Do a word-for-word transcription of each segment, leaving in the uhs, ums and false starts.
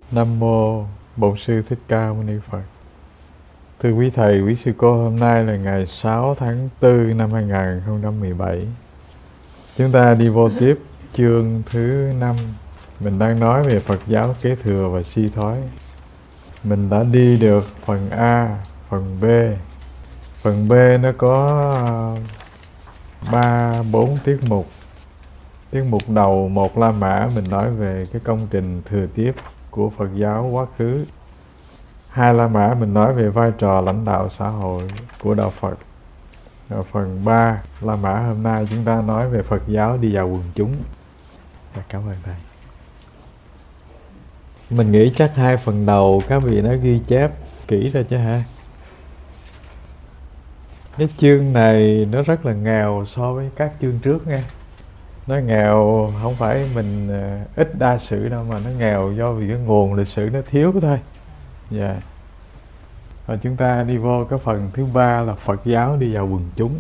Nam mô Bổn Sư Thích Ca Mâu Ni Phật. Thưa quý thầy, quý sư cô, hôm nay là ngày sáu tháng tư năm hai nghìn không trăm mười bảy. Chúng ta đi vô tiếp chương thứ năm. Mình đang nói về Phật giáo kế thừa và suy thoái. Mình đã đi được phần A, phần B. Phần B nó có ba bốn tiết mục. Tiết mục đầu một La Mã mình nói về cái công trình thừa tiếp của Phật giáo quá khứ. Hai La Mã mình nói về vai trò lãnh đạo xã hội của đạo Phật. Ở phần ba La Mã hôm nay chúng ta nói về Phật giáo đi vào quần chúng. Cảm ơn thầy. Mình nghĩ chắc hai phần đầu các vị đã ghi chép kỹ rồi chứ hả? Cái chương này nó rất là nghèo so với các chương trước nghe. Nó nghèo không phải mình ít đa sự đâu, mà nó nghèo do vì cái nguồn lịch sử nó thiếu thôi. Dạ. Yeah. Và chúng ta đi vô cái phần thứ ba là Phật giáo đi vào quần chúng.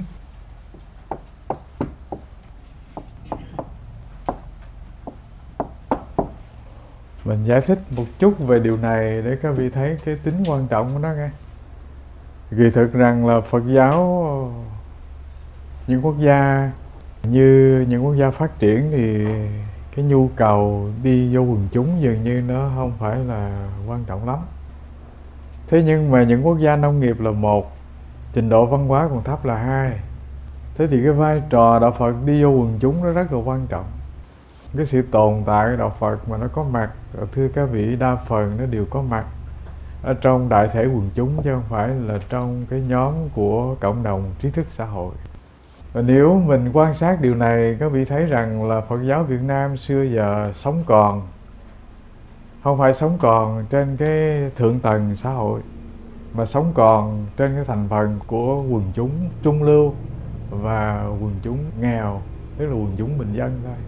Mình giải thích một chút về điều này để các vị thấy cái tính quan trọng của nó nghe. Kỳ thực rằng là Phật giáo, những quốc gia như những quốc gia phát triển thì cái nhu cầu đi vô quần chúng dường như nó không phải là quan trọng lắm. Thế nhưng mà những quốc gia nông nghiệp là một, trình độ văn hóa còn thấp là hai. Thế thì cái vai trò đạo Phật đi vô quần chúng nó rất là quan trọng. Cái sự tồn tại của đạo Phật mà nó có mặt, thưa các vị, đa phần nó đều có mặt ở trong đại thể quần chúng, chứ không phải là trong cái nhóm của cộng đồng trí thức xã hội. Và nếu mình quan sát điều này, các vị thấy rằng là Phật giáo Việt Nam xưa giờ sống còn, không phải sống còn trên cái thượng tầng xã hội, mà sống còn trên cái thành phần của quần chúng trung lưu và quần chúng nghèo, tức là quần chúng bình dân thôi.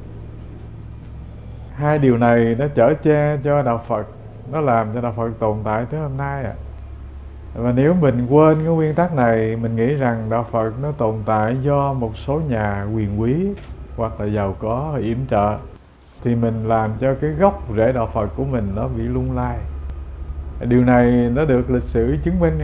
Hai điều này nó chở che cho đạo Phật, nó làm cho đạo Phật tồn tại tới hôm nay à. Và nếu mình quên cái nguyên tắc này, mình nghĩ rằng đạo Phật nó tồn tại do một số nhà quyền quý hoặc là giàu có và yểm trợ, thì mình làm cho cái gốc rễ đạo Phật của mình nó bị lung lay. Điều này nó được lịch sử chứng minh.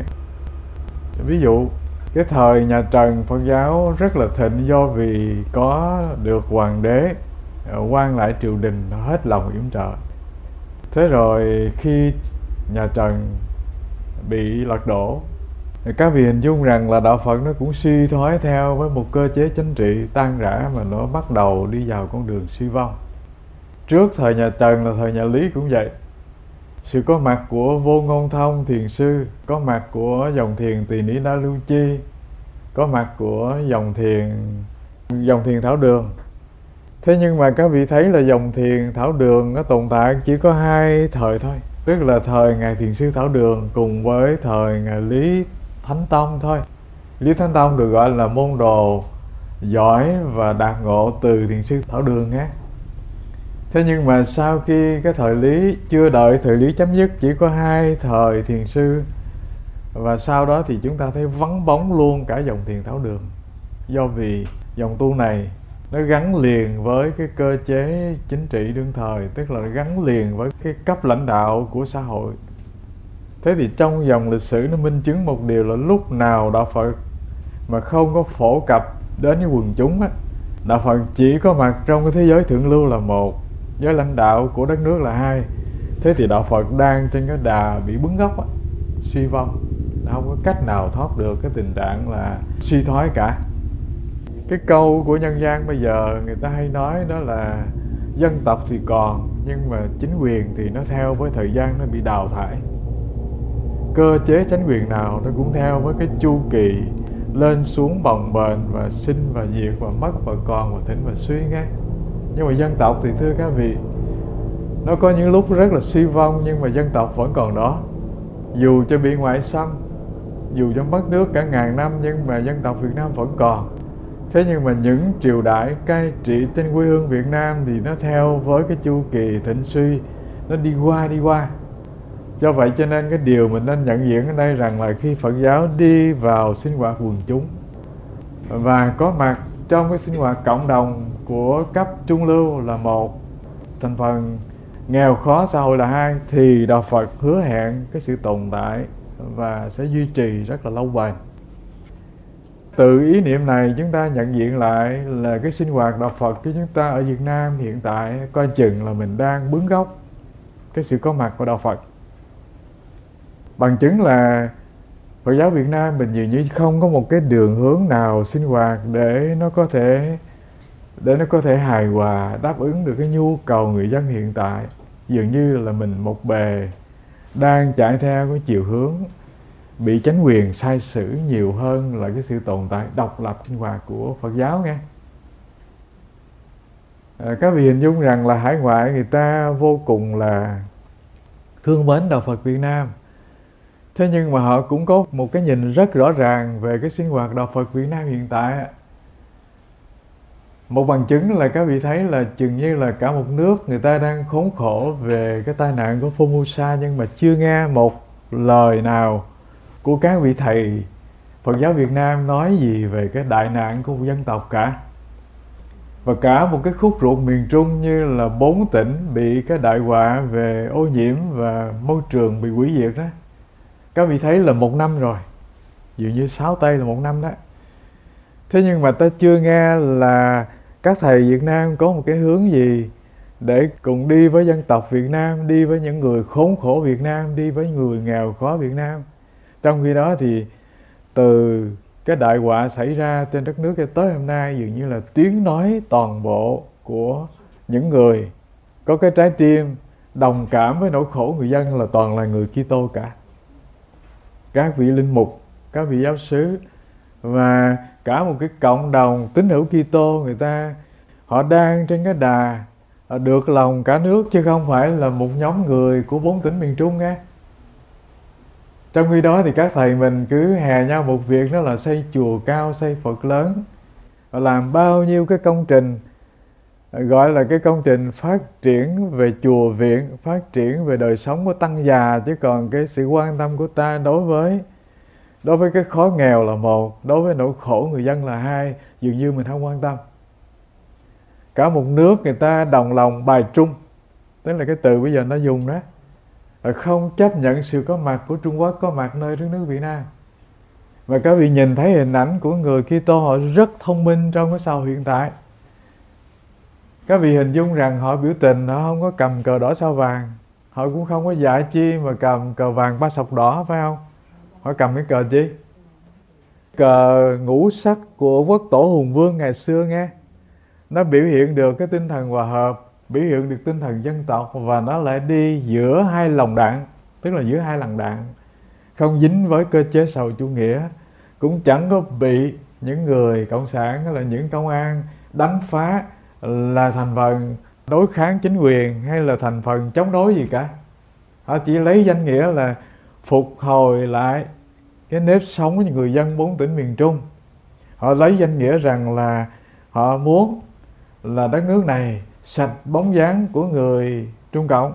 Ví dụ cái thời nhà Trần, Phật giáo rất là thịnh do vì có được hoàng đế quan lại triều đình hết lòng yểm trợ. Thế rồi khi nhà Trần bị lật đổ, các vị hình dung rằng là đạo Phật nó cũng suy thoái theo với một cơ chế chính trị tan rã, mà nó bắt đầu đi vào con đường suy vong. Trước thời nhà Trần là thời nhà Lý cũng vậy. Sự có mặt của Vô Ngôn Thông Thiền Sư, có mặt của dòng thiền Tỳ Ni Đa Lưu Chi, có mặt của dòng thiền dòng thiền Thảo Đường. Thế nhưng mà các vị thấy là dòng thiền Thảo Đường nó tồn tại chỉ có hai thời thôi, tức là thời Ngài Thiền Sư Thảo Đường cùng với thời Ngài Lý Thánh Tông thôi. Lý Thánh Tông được gọi là môn đồ giỏi và đạt ngộ từ Thiền Sư Thảo Đường á. Thế nhưng mà sau khi cái thời Lý, chưa đợi thời Lý chấm dứt, chỉ có hai thời Thiền Sư, và sau đó thì chúng ta thấy vắng bóng luôn cả dòng thiền Thảo Đường, do vì dòng tu này nó gắn liền với cái cơ chế chính trị đương thời, tức là gắn liền với cái cấp lãnh đạo của xã hội. Thế thì trong dòng lịch sử nó minh chứng một điều là lúc nào đạo Phật mà không có phổ cập đến với quần chúng á, đạo Phật chỉ có mặt trong cái thế giới thượng lưu là một, giới lãnh đạo của đất nước là hai. Thế thì đạo Phật đang trên cái đà bị bứng gốc á, suy vong, không có cách nào thoát được cái tình trạng là suy thoái cả. Cái câu của nhân gian bây giờ người ta hay nói đó là dân tộc thì còn, nhưng mà chính quyền thì nó theo với thời gian nó bị đào thải. Cơ chế chính quyền nào nó cũng theo với cái chu kỳ lên xuống bồng bềnh, và sinh và diệt, và mất và còn, và thịnh và suy nghe. Nhưng mà dân tộc thì thưa các vị, nó có những lúc rất là suy vong, nhưng mà dân tộc vẫn còn đó. Dù cho bị ngoại xâm, dù cho mất nước cả ngàn năm, nhưng mà dân tộc Việt Nam vẫn còn. Thế nhưng mà những triều đại cai trị trên quê hương Việt Nam thì nó theo với cái chu kỳ thịnh suy, nó đi qua đi qua. Do vậy cho nên cái điều mình nên nhận diện ở đây rằng là khi Phật giáo đi vào sinh hoạt quần chúng và có mặt trong cái sinh hoạt cộng đồng của cấp trung lưu là một, thành phần nghèo khó xã hội là hai, thì Đạo Phật hứa hẹn cái sự tồn tại và sẽ duy trì rất là lâu bền. Từ ý niệm này chúng ta nhận diện lại là cái sinh hoạt Đạo Phật của chúng ta ở Việt Nam hiện tại coi chừng là mình đang bướng gốc cái sự có mặt của Đạo Phật. Bằng chứng là Phật giáo Việt Nam mình dường như không có một cái đường hướng nào sinh hoạt để nó có thể để nó có thể hài hòa đáp ứng được cái nhu cầu người dân hiện tại. Dường như là mình một bề đang chạy theo cái chiều hướng bị chánh quyền sai sử nhiều hơn là cái sự tồn tại độc lập sinh hoạt của Phật giáo nghe. À, các vị hình dung rằng là hải ngoại người ta vô cùng là thương mến Đạo Phật Việt Nam. Thế nhưng mà họ cũng có một cái nhìn rất rõ ràng về cái sinh hoạt Đạo Phật Việt Nam hiện tại. Một bằng chứng là các vị thấy là chừng như là cả một nước người ta đang khốn khổ về cái tai nạn của Formosa, nhưng mà chưa nghe một lời nào của các vị thầy Phật giáo Việt Nam nói gì về cái đại nạn của một dân tộc cả. Và cả một cái khúc ruột miền Trung như là bốn tỉnh bị cái đại họa về ô nhiễm và môi trường bị hủy diệt đó, các vị thấy là một năm rồi, dường như sáu tây là một năm đó. Thế nhưng mà ta chưa nghe là các thầy Việt Nam có một cái hướng gì để cùng đi với dân tộc Việt Nam, đi với những người khốn khổ Việt Nam, đi với người nghèo khó Việt Nam. Trong khi đó thì từ cái đại họa xảy ra trên đất nước cho tới hôm nay, dường như là tiếng nói toàn bộ của những người có cái trái tim đồng cảm với nỗi khổ người dân là toàn là người Kitô cả. Các vị linh mục, các vị giáo xứ và cả một cái cộng đồng tín hữu Kitô, người ta họ đang trên cái đà được lòng cả nước, chứ không phải là một nhóm người của bốn tỉnh miền Trung nghe. Trong khi đó thì các thầy mình cứ hè nhau một việc, đó là xây chùa cao, xây Phật lớn, và làm bao nhiêu cái công trình gọi là cái công trình phát triển về chùa viện, phát triển về đời sống của tăng già, chứ còn cái sự quan tâm của ta đối với đối với cái khó nghèo là một, đối với nỗi khổ người dân là hai, dường như mình không quan tâm. Cả một nước người ta đồng lòng bài trung, tức là cái từ bây giờ nó dùng đó, không chấp nhận sự có mặt của Trung Quốc có mặt nơi đất nước Việt Nam. Và các vị nhìn thấy hình ảnh của người Kitô họ rất thông minh trong cái xã hội hiện tại. Các vị hình dung rằng họ biểu tình, họ không có cầm cờ đỏ sao vàng, họ cũng không có dạy chi mà cầm cờ vàng ba sọc đỏ, phải không? Họ cầm cái cờ chi? Cờ ngũ sắc của quốc tổ Hùng Vương ngày xưa nghe. Nó biểu hiện được cái tinh thần hòa hợp, biểu hiện được tinh thần dân tộc, và nó lại đi giữa hai lồng đạn, tức là giữa hai làn đạn, không dính với cơ chế xã hội chủ nghĩa, cũng chẳng có bị những người cộng sản hay là những công an đánh phá là thành phần đối kháng chính quyền hay là thành phần chống đối gì cả. Họ chỉ lấy danh nghĩa là phục hồi lại cái nếp sống của những người dân bốn tỉnh miền Trung. Họ lấy danh nghĩa rằng là họ muốn là đất nước này sạch bóng dáng của người Trung Cộng.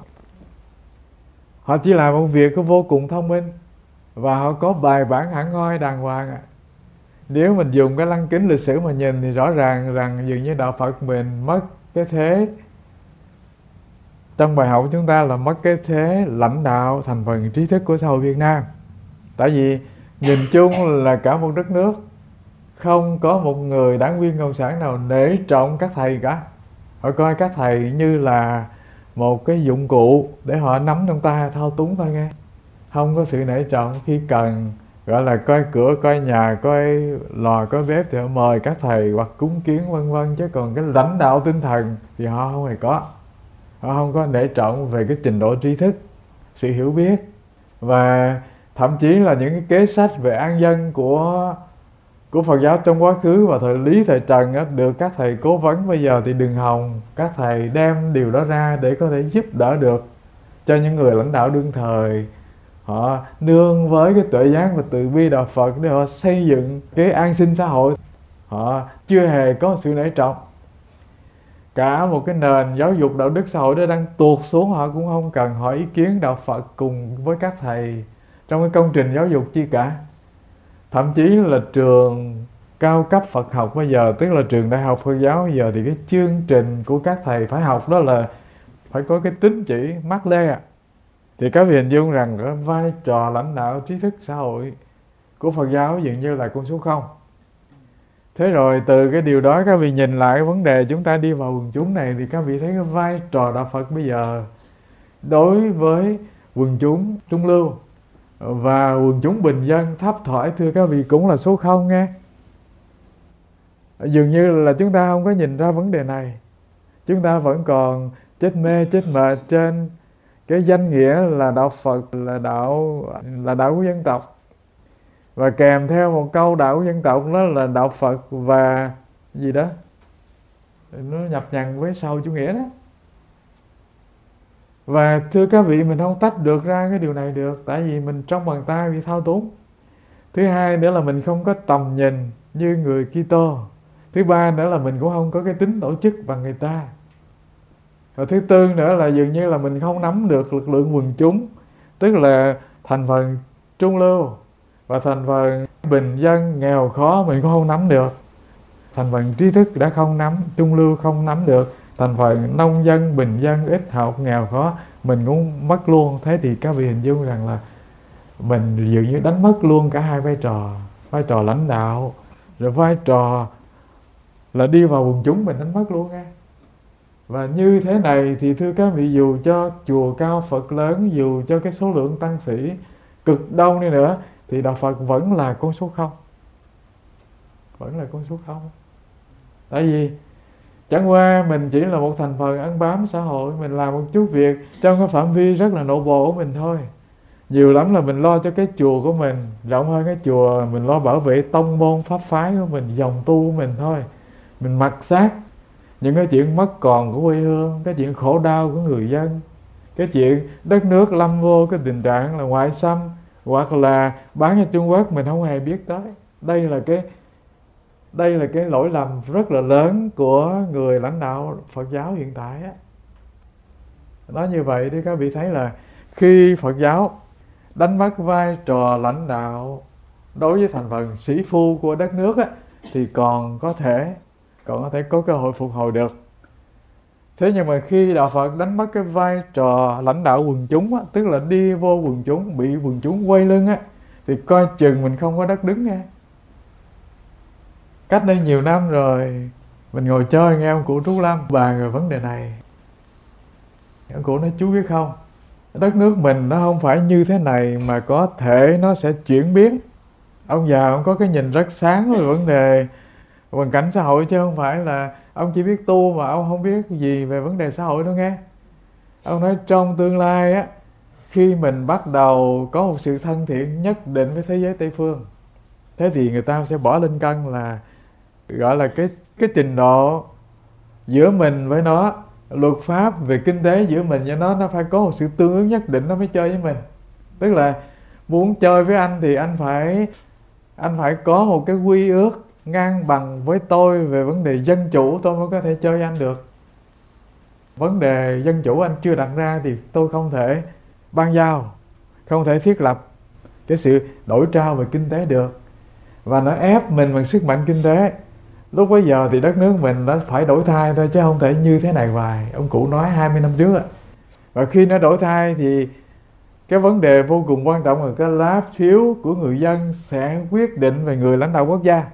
Họ chỉ làm một việc vô cùng thông minh, và họ có bài bản hẳn hoi đàng hoàng ạ. Nếu mình dùng cái lăng kính lịch sử mà nhìn thì rõ ràng rằng dường như Đạo Phật mình mất cái thế, trong bài học của chúng ta là mất cái thế lãnh đạo thành phần trí thức của xã hội Việt Nam. Tại vì nhìn chung là cả một đất nước không có một người đảng viên cộng sản nào nể trọng các thầy cả. Họ coi các thầy như là một cái dụng cụ để họ nắm trong tay thao túng thôi nghe. Không có sự nể trọng. Khi cần gọi là coi cửa, coi nhà, coi lò, coi bếp thì họ mời các thầy hoặc cúng kiến vân vân, chứ còn cái lãnh đạo tinh thần thì họ không hề có. Họ không có nể trọng về cái trình độ tri thức, sự hiểu biết, và thậm chí là những cái kế sách về an dân của của Phật giáo trong quá khứ và thời Lý, thời Trần á, được các thầy cố vấn. Bây giờ thì đừng hòng các thầy đem điều đó ra để có thể giúp đỡ được cho những người lãnh đạo đương thời. Họ nương với cái tuệ giác và từ bi Đạo Phật để họ xây dựng cái an sinh xã hội. Họ chưa hề có sự nể trọng. Cả một cái nền giáo dục đạo đức xã hội đó đang tuột xuống, họ cũng không cần hỏi ý kiến Đạo Phật cùng với các thầy trong cái công trình giáo dục chi cả. Thậm chí là trường cao cấp Phật học bây giờ, tức là trường đại học Phật giáo bây giờ, thì cái chương trình của các thầy phải học đó là phải có cái tín chỉ mác lê à. Thì các vị hình dung rằng cái vai trò lãnh đạo trí thức xã hội của Phật giáo dường như là con số không. Thế rồi từ cái điều đó các vị nhìn lại cái vấn đề chúng ta đi vào quần chúng này, thì các vị thấy cái vai trò đạo Phật bây giờ đối với quần chúng trung lưu và quần chúng bình dân thấp thỏi, thưa các vị, cũng là số không nghe. Dường như là chúng ta không có nhìn ra vấn đề này. Chúng ta vẫn còn chết mê chết mệt trên cái danh nghĩa là đạo Phật, là đạo là đạo của dân tộc. Và kèm theo một câu đạo của dân tộc đó là đạo Phật và gì đó, nó nhập nhằng với sau chủ nghĩa đó. Và thưa các vị, mình không tách được ra cái điều này được, tại vì mình trong bàn tay bị thao túng. Thứ hai nữa là mình không có tầm nhìn như người Kitô. Thứ ba nữa là mình cũng không có cái tính tổ chức bằng người ta. Và thứ tư nữa là dường như là mình không nắm được lực lượng quần chúng, tức là thành phần trung lưu và thành phần bình dân nghèo khó mình cũng không nắm được. Thành phần trí thức đã không nắm, trung lưu không nắm được, thành phần nông dân, bình dân, ít học, nghèo khó mình cũng mất luôn. Thế thì các vị hình dung rằng là mình dường như đánh mất luôn cả hai vai trò. Vai trò lãnh đạo, rồi vai trò là đi vào quần chúng mình đánh mất luôn nghe. Và như thế này thì thưa các vị, dù cho chùa cao Phật lớn, dù cho cái số lượng tăng sĩ cực đông đi nữa, thì đạo Phật vẫn là con số không. Vẫn là con số không. Tại vì chẳng qua mình chỉ là một thành phần ăn bám xã hội, mình làm một chút việc trong cái phạm vi rất là nội bộ của mình thôi. Nhiều lắm là mình lo cho cái chùa của mình, rộng hơn cái chùa mình lo bảo vệ tông môn pháp phái của mình, dòng tu của mình thôi. Mình mặc xác những cái chuyện mất còn của quê hương, cái chuyện khổ đau của người dân, cái chuyện đất nước lâm vô cái tình trạng là ngoại xâm hoặc là bán cho Trung Quốc mình không hề biết tới. Đây là cái đây là cái lỗi lầm rất là lớn của người lãnh đạo Phật giáo hiện tại á. Nói như vậy thì các vị thấy là khi Phật giáo đánh mất vai trò lãnh đạo đối với thành phần sĩ phu của đất nước á, thì còn có thể còn có thể có cơ hội phục hồi được. Thế nhưng mà khi đạo Phật đánh mất cái vai trò lãnh đạo quần chúng á, tức là đi vô quần chúng, bị quần chúng quay lưng á, thì coi chừng mình không có đất đứng nha. Cách đây nhiều năm rồi, mình ngồi chơi nghe ông cụ Trúc Lâm bàn về vấn đề này. Ông cụ nói chú biết không, đất nước mình nó không phải như thế này mà có thể nó sẽ chuyển biến. Ông già ông có cái nhìn rất sáng về vấn đề hoàn cảnh xã hội, chứ không phải là ông chỉ biết tu mà ông không biết gì về vấn đề xã hội đâu nghe. Ông nói trong tương lai á, khi mình bắt đầu có một sự thân thiện nhất định với thế giới Tây Phương, thế thì người ta sẽ bỏ lên cân là gọi là cái cái trình độ giữa mình với nó, luật pháp về kinh tế giữa mình với nó, nó phải có một sự tương ứng nhất định nó mới chơi với mình. Tức là muốn chơi với anh thì anh phải anh phải có một cái quy ước ngang bằng với tôi về vấn đề dân chủ, tôi mới có thể chơi với anh được. Vấn đề dân chủ anh chưa đặt ra thì tôi không thể ban giao, không thể thiết lập cái sự đổi trao về kinh tế được. Và nó ép mình bằng sức mạnh kinh tế. Lúc bấy giờ thì đất nước mình đã phải đổi thay thôi, chứ không thể như thế này hoài. Ông cụ nói hai mươi năm trước. Và khi nó đổi thay thì cái vấn đề vô cùng quan trọng là cái lá phiếu của người dân sẽ quyết định về người lãnh đạo quốc gia.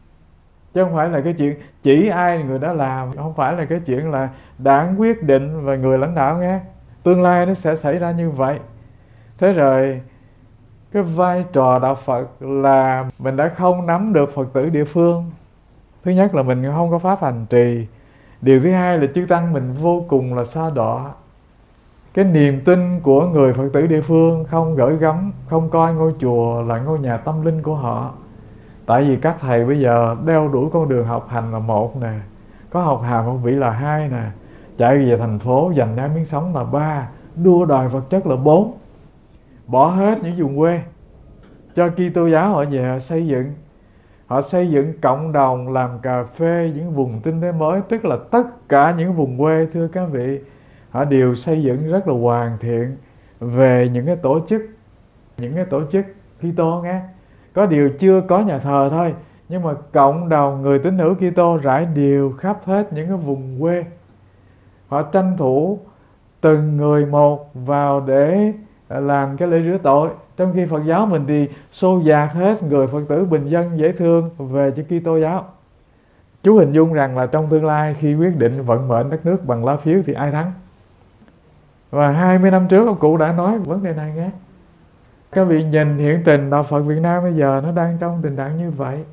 Chứ không phải là cái chuyện chỉ ai người đó làm, không phải là cái chuyện là đảng quyết định về người lãnh đạo nghe. Tương lai nó sẽ xảy ra như vậy. Thế rồi cái vai trò đạo Phật là mình đã không nắm được Phật tử địa phương. Thứ nhất là mình không có pháp hành trì. Điều thứ hai là chư tăng mình vô cùng là xa đọa. Cái niềm tin của người Phật tử địa phương không gửi gắm, không coi ngôi chùa là ngôi nhà tâm linh của họ. Tại vì các thầy bây giờ đeo đuổi con đường học hành là một nè, có học hàm học vị là hai nè, chạy về thành phố giành ra miếng sống là ba, đua đòi vật chất là bốn. Bỏ hết những vùng quê cho Kitô giáo họ về họ xây dựng. Họ xây dựng cộng đồng làm cà phê những vùng kinh tế mới, tức là tất cả những vùng quê, thưa các vị, họ đều xây dựng rất là hoàn thiện về những cái tổ chức, những cái tổ chức Kitô nghe. Có điều chưa có nhà thờ thôi, nhưng mà cộng đồng người tín hữu Kitô rải đều khắp hết những cái vùng quê. Họ tranh thủ từng người một vào để làm cái lễ rửa tội. Trong khi Phật giáo mình thì xô dạt hết người Phật tử bình dân dễ thương về cho Kitô giáo. Chú hình dung rằng là trong tương lai khi quyết định vận mệnh đất nước bằng lá phiếu thì ai thắng. Và hai mươi năm trước ông cụ đã nói vấn đề này nghe. Các vị nhìn hiện tình Đạo Phật Việt Nam bây giờ nó đang trong tình trạng như vậy.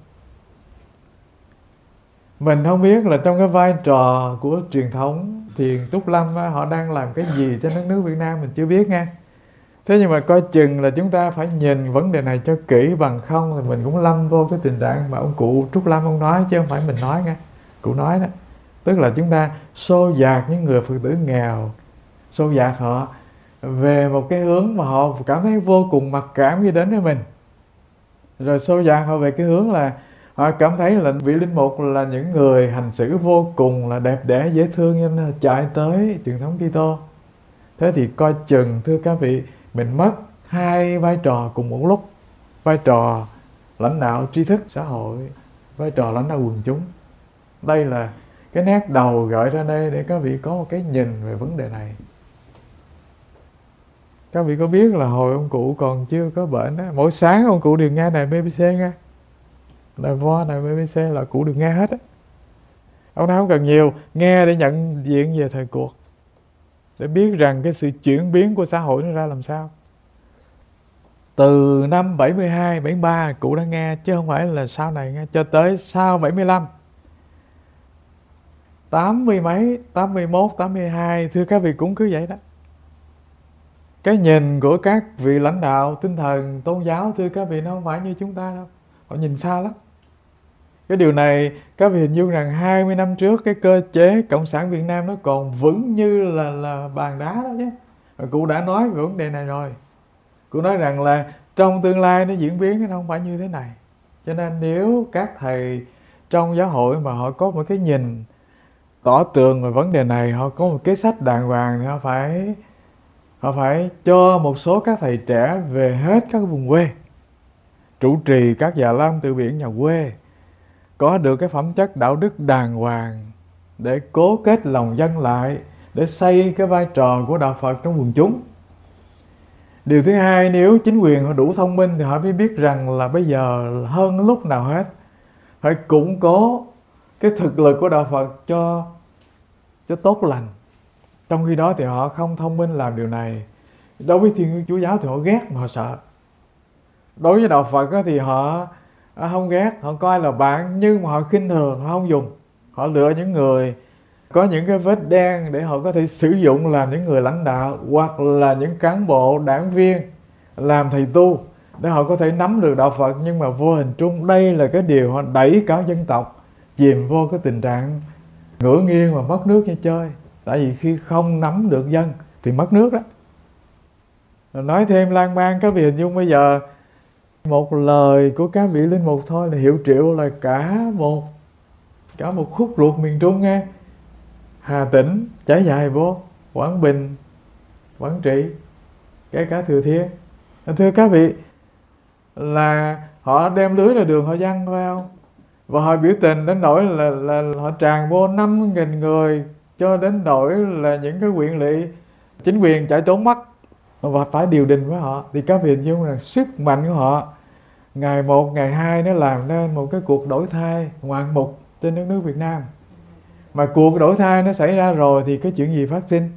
Mình không biết là trong cái vai trò của truyền thống Thiền Túc Lâm á, họ đang làm cái gì cho đất nước Việt Nam mình chưa biết nha. Thế nhưng mà coi chừng là chúng ta phải nhìn vấn đề này cho kỹ, bằng không thì mình cũng lâm vô cái tình trạng mà ông cụ Trúc Lâm ông nói, chứ không phải mình nói nha. Cụ nói đó. Tức là chúng ta xô dạt những người Phật tử nghèo, xô dạt họ về một cái hướng mà họ cảm thấy vô cùng mặc cảm khi đến với mình. Rồi xô dạt họ về cái hướng là họ cảm thấy là vị linh mục là những người hành xử vô cùng là đẹp đẽ dễ thương, cho nên chạy tới truyền thống Kitô. Thế thì coi chừng thưa các vị, mình mất hai vai trò cùng một lúc. Vai trò lãnh đạo trí thức xã hội, vai trò lãnh đạo quần chúng. Đây là cái nét đầu gợi ra đây để các vị có một cái nhìn về vấn đề này. Các vị có biết là hồi ông cụ còn chưa có bệnh đó, mỗi sáng ông cụ đều nghe đài bê bê xê nghe. Đài vo, đài bê bê xê là cụ được nghe hết á. Ông nào không cần nhiều, nghe để nhận diện về thời cuộc, để biết rằng cái sự chuyển biến của xã hội nó ra làm sao. Từ năm bảy mươi hai, bảy mươi ba cụ đã nghe, chứ không phải là sau này nghe, cho tới sau bảy mươi lăm. Tám mươi mấy, tám mươi mốt, tám mươi hai, thưa các vị cũng cứ vậy đó. Cái nhìn của các vị lãnh đạo tinh thần tôn giáo, thưa các vị, nó không phải như chúng ta đâu. Họ nhìn xa lắm. Cái điều này các vị hình dung rằng hai mươi năm trước cái cơ chế Cộng sản Việt Nam nó còn vững như là, là bàn đá đó nhé. Cụ đã nói về vấn đề này rồi. Cụ nói rằng là trong tương lai nó diễn biến nó không phải như thế này. Cho nên nếu các thầy trong giáo hội mà họ có một cái nhìn tỏ tường về vấn đề này, họ có một cái sách đàng hoàng, thì họ phải họ phải cho một số các thầy trẻ về hết các vùng quê, trụ trì các già lam từ biển nhà quê, có được cái phẩm chất đạo đức đàng hoàng để cố kết lòng dân lại, để xây cái vai trò của đạo Phật trong quần chúng. Điều thứ hai, nếu chính quyền họ đủ thông minh thì họ mới biết rằng là bây giờ hơn lúc nào hết phải củng cố cái thực lực của đạo Phật cho cho tốt lành. Trong khi đó thì họ không thông minh làm điều này. Đối với Thiên Chúa giáo thì họ ghét mà họ sợ. Đối với đạo Phật thì họ không ghét, họ coi là bạn, nhưng mà họ khinh thường, họ không dùng. Họ lựa những người có những cái vết đen để họ có thể sử dụng làm những người lãnh đạo, hoặc là những cán bộ, đảng viên làm thầy tu để họ có thể nắm được đạo Phật. Nhưng mà vô hình trung đây là cái điều họ đẩy cả dân tộc chìm vô cái tình trạng ngửa nghiêng và mất nước như chơi. Tại vì khi không nắm được dân thì mất nước đó. Nói thêm lan man, các vị hình dung bây giờ một lời của các vị linh mục thôi là hiệu triệu là cả một cả một khúc ruột miền Trung nghe. Hà Tĩnh trải dài vô, Quảng Bình, Quảng Trị, kể cả Thừa Thiên. Thưa các vị, là họ đem lưới ra đường họ giăng phải không? Và họ biểu tình đến nỗi là, là, là họ tràn vô năm nghìn người, cho đến nỗi là những cái huyện lỵ chính quyền chạy trốn mất và phải điều đình với họ. Thì các vị hình dung rằng sức mạnh của họ ngày một, ngày hai nó làm nên một cái cuộc đổi thay ngoạn mục trên đất nước Việt Nam. Mà cuộc đổi thay nó xảy ra rồi thì cái chuyện gì phát sinh?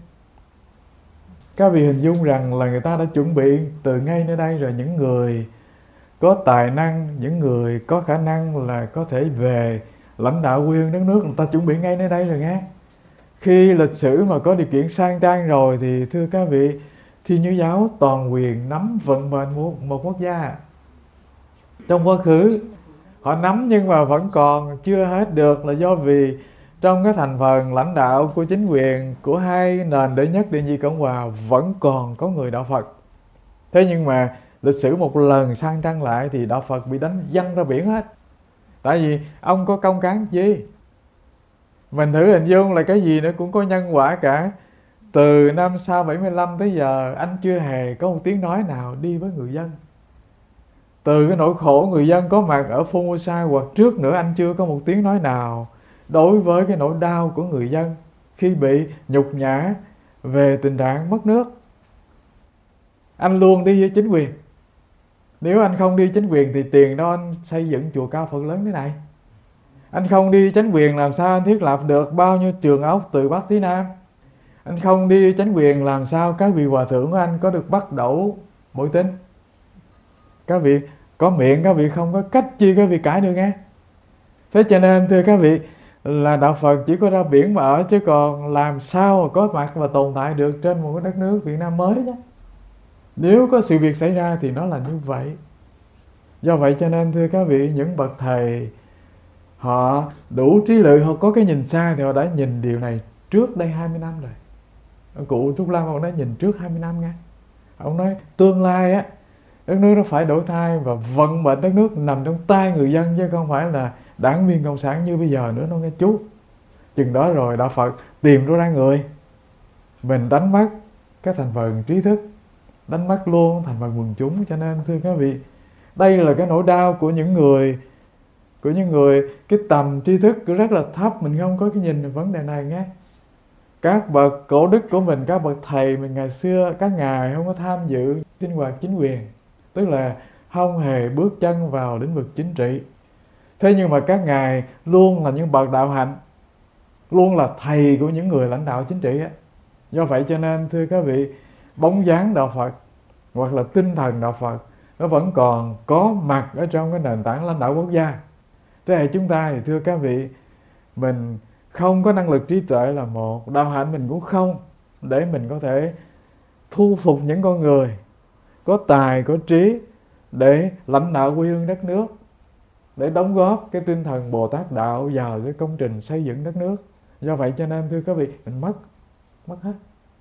Các vị hình dung rằng là người ta đã chuẩn bị từ ngay nơi đây rồi. Những người có tài năng, những người có khả năng là có thể về lãnh đạo quê hương đất nước, người ta chuẩn bị ngay nơi đây rồi nghe. Khi lịch sử mà có điều kiện sang trang rồi thì thưa các vị, Thiên Chúa giáo toàn quyền nắm vận mệnh một, một quốc gia. Trong quá khứ họ nắm nhưng mà vẫn còn chưa hết được, là do vì trong cái thành phần lãnh đạo của chính quyền của hai nền đệ nhất đệ nhị Cộng hòa vẫn còn có người đạo Phật. Thế nhưng mà lịch sử một lần sang trang lại thì đạo Phật bị đánh văng ra biển hết. Tại vì ông có công cán gì? Mình thử hình dung là cái gì nó cũng có nhân quả cả. Từ năm sau bảy mươi lăm tới giờ anh chưa hề có một tiếng nói nào đi với người dân. Từ cái nỗi khổ người dân có mặt ở Formosa hoặc trước nữa, anh chưa có một tiếng nói nào đối với cái nỗi đau của người dân khi bị nhục nhã, về tình trạng mất nước. Anh luôn đi với chính quyền. Nếu anh không đi chính quyền thì tiền đâu anh xây dựng chùa Cao Phật lớn thế này. Anh không đi chính quyền làm sao anh thiết lập được bao nhiêu trường ốc từ Bắc tới Nam. Anh không đi chính quyền làm sao các vị hòa thượng của anh có được bắt đổ mũi tên. Các vị có miệng, các vị không có cách chi các vị cãi được nghe. Thế cho nên thưa các vị, là đạo Phật chỉ có ra biển mà ở, chứ còn làm sao mà có mặt và tồn tại được trên một cái đất nước Việt Nam mới chứ. Nếu có sự việc xảy ra thì nó là như vậy. Do vậy cho nên thưa các vị, những bậc thầy họ đủ trí lự, họ có cái nhìn xa thì họ đã nhìn điều này trước đây hai mươi năm rồi. Ông cụ Trúc Lâm ông đã nhìn trước hai mươi năm nghe. Ông nói tương lai á, đất nước nó phải đổi thay và vận mệnh đất nước nằm trong tay người dân, chứ không phải là đảng viên cộng sản như bây giờ nữa đâu nghe chú. Chừng đó rồi đạo Phật tìm ra người, mình đánh mất cái thành phần trí thức, đánh mất luôn thành phần quần chúng. Cho nên thưa các vị, đây là cái nỗi đau của những người của những người cái tầm tri thức rất là thấp, mình không có cái nhìn về vấn đề này nghe. Các bậc cổ đức của mình, các bậc thầy mình ngày xưa, các ngài không có tham dự sinh hoạt chính quyền, tức là không hề bước chân vào lĩnh vực chính trị. Thế nhưng mà các ngài luôn là những bậc đạo hạnh, luôn là thầy của những người lãnh đạo chính trị á. Do vậy cho nên thưa các vị, bóng dáng đạo Phật hoặc là tinh thần đạo Phật nó vẫn còn có mặt ở trong cái nền tảng lãnh đạo quốc gia. Thế hệ chúng ta thì thưa các vị, mình không có năng lực trí tuệ là một, đạo hạnh mình cũng không, để mình có thể thu phục những con người có tài, có trí để lãnh đạo quê hương đất nước, để đóng góp cái tinh thần Bồ Tát đạo vào cái công trình xây dựng đất nước. Do vậy cho nên thưa các vị, mình mất, mất hết.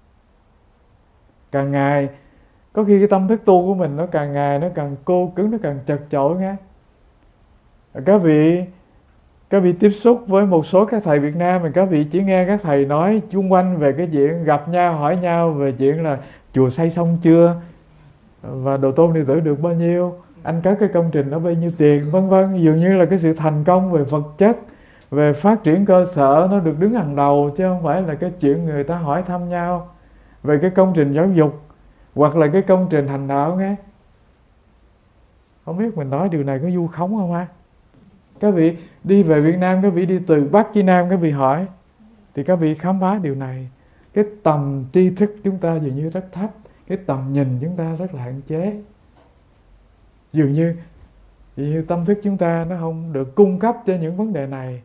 Càng ngày, có khi cái tâm thức tu của mình nó càng ngày nó càng cô cứng, nó càng chật chội nghe. Các vị Các vị tiếp xúc với một số các thầy Việt Nam, mà các vị chỉ nghe các thầy nói chung quanh về cái chuyện gặp nhau, hỏi nhau về chuyện là chùa xây xong chưa, và đồ tôn đệ tử được bao nhiêu, anh có cái công trình đó bao nhiêu tiền, vân vân. Dường như là cái sự thành công về vật chất, về phát triển cơ sở nó được đứng hàng đầu, chứ không phải là cái chuyện người ta hỏi thăm nhau về cái công trình giáo dục hoặc là cái công trình hành đạo nghe. Không biết mình nói điều này có vu khống không ha? Các vị đi về Việt Nam, các vị đi từ Bắc chí Nam, các vị hỏi thì các vị khám phá điều này. Cái tầm tri thức chúng ta dường như rất thấp, cái tầm nhìn chúng ta rất là hạn chế. Dường như, dường như tâm thức chúng ta nó không được cung cấp cho những vấn đề này.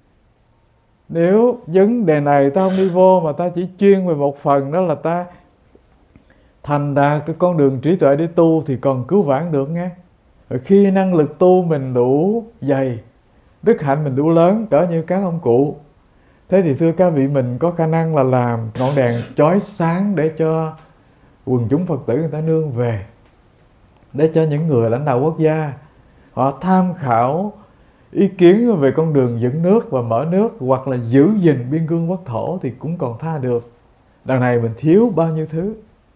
Nếu vấn đề này ta không đi vô mà ta chỉ chuyên về một phần, đó là ta thành đạt cái con đường trí tuệ để tu, thì còn cứu vãn được nghe. Rồi khi năng lực tu mình đủ dày, đức hạnh mình đủ lớn cỡ như các ông cụ, thế thì thưa các vị, mình có khả năng là làm ngọn đèn chói sáng để cho quần chúng Phật tử người ta nương về, để cho những người lãnh đạo quốc gia họ tham khảo ý kiến về con đường dẫn nước và mở nước, hoặc là giữ gìn biên cương quốc thổ thì cũng còn tha được. Đằng này mình thiếu bao nhiêu thứ.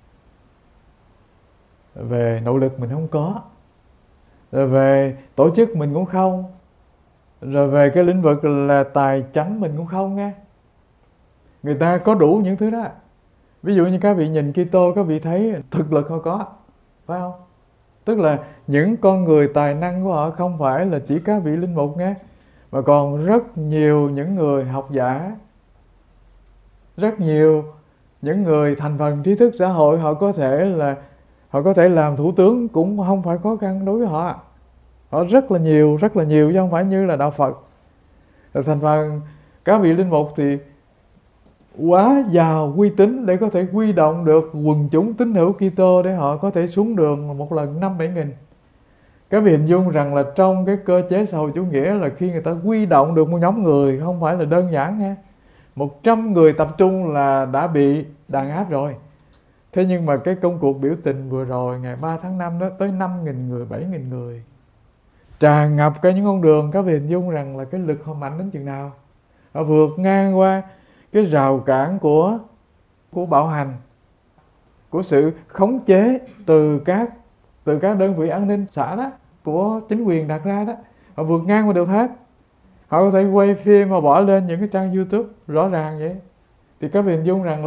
Về nội lực mình không có, rồi về tổ chức mình cũng không, rồi về cái lĩnh vực là tài chánh mình cũng không nghe. Người ta có đủ những thứ đó. Ví dụ như các vị nhìn Kitô, các vị thấy thực lực họ có, phải không? Tức là những con người tài năng của họ không phải là chỉ các vị linh mục nghe, mà còn rất nhiều những người học giả, rất nhiều những người thành phần trí thức xã hội, họ có thể là họ có thể làm thủ tướng cũng không phải khó khăn đối với họ. Họ rất là nhiều, rất là nhiều, chứ không phải như là đạo Phật. Rồi thành phần các vị linh mục thì quá giàu uy tín để có thể huy động được quần chúng tín hữu Kitô để họ có thể xuống đường một lần năm bảy nghìn. Các vị hình dung rằng là trong cái cơ chế xã hội chủ nghĩa là khi người ta huy động được một nhóm người không phải là đơn giản nha. Một trăm người tập trung là đã bị đàn áp rồi. Thế nhưng mà cái công cuộc biểu tình vừa rồi ngày ba tháng năm đó tới năm nghìn người, bảy nghìn người, tràn ngập cả những con đường. Các vị hình dung rằng là cái lực họ mạnh đến chừng nào. Họ vượt ngang qua cái rào cản của của bạo hành, của sự khống chế từ các từ các đơn vị an ninh xã đó, của chính quyền đặt ra đó. Họ vượt ngang qua được hết. Họ có thể quay phim và bỏ lên những cái trang YouTube rõ ràng vậy. Thì các vị hình dung rằng là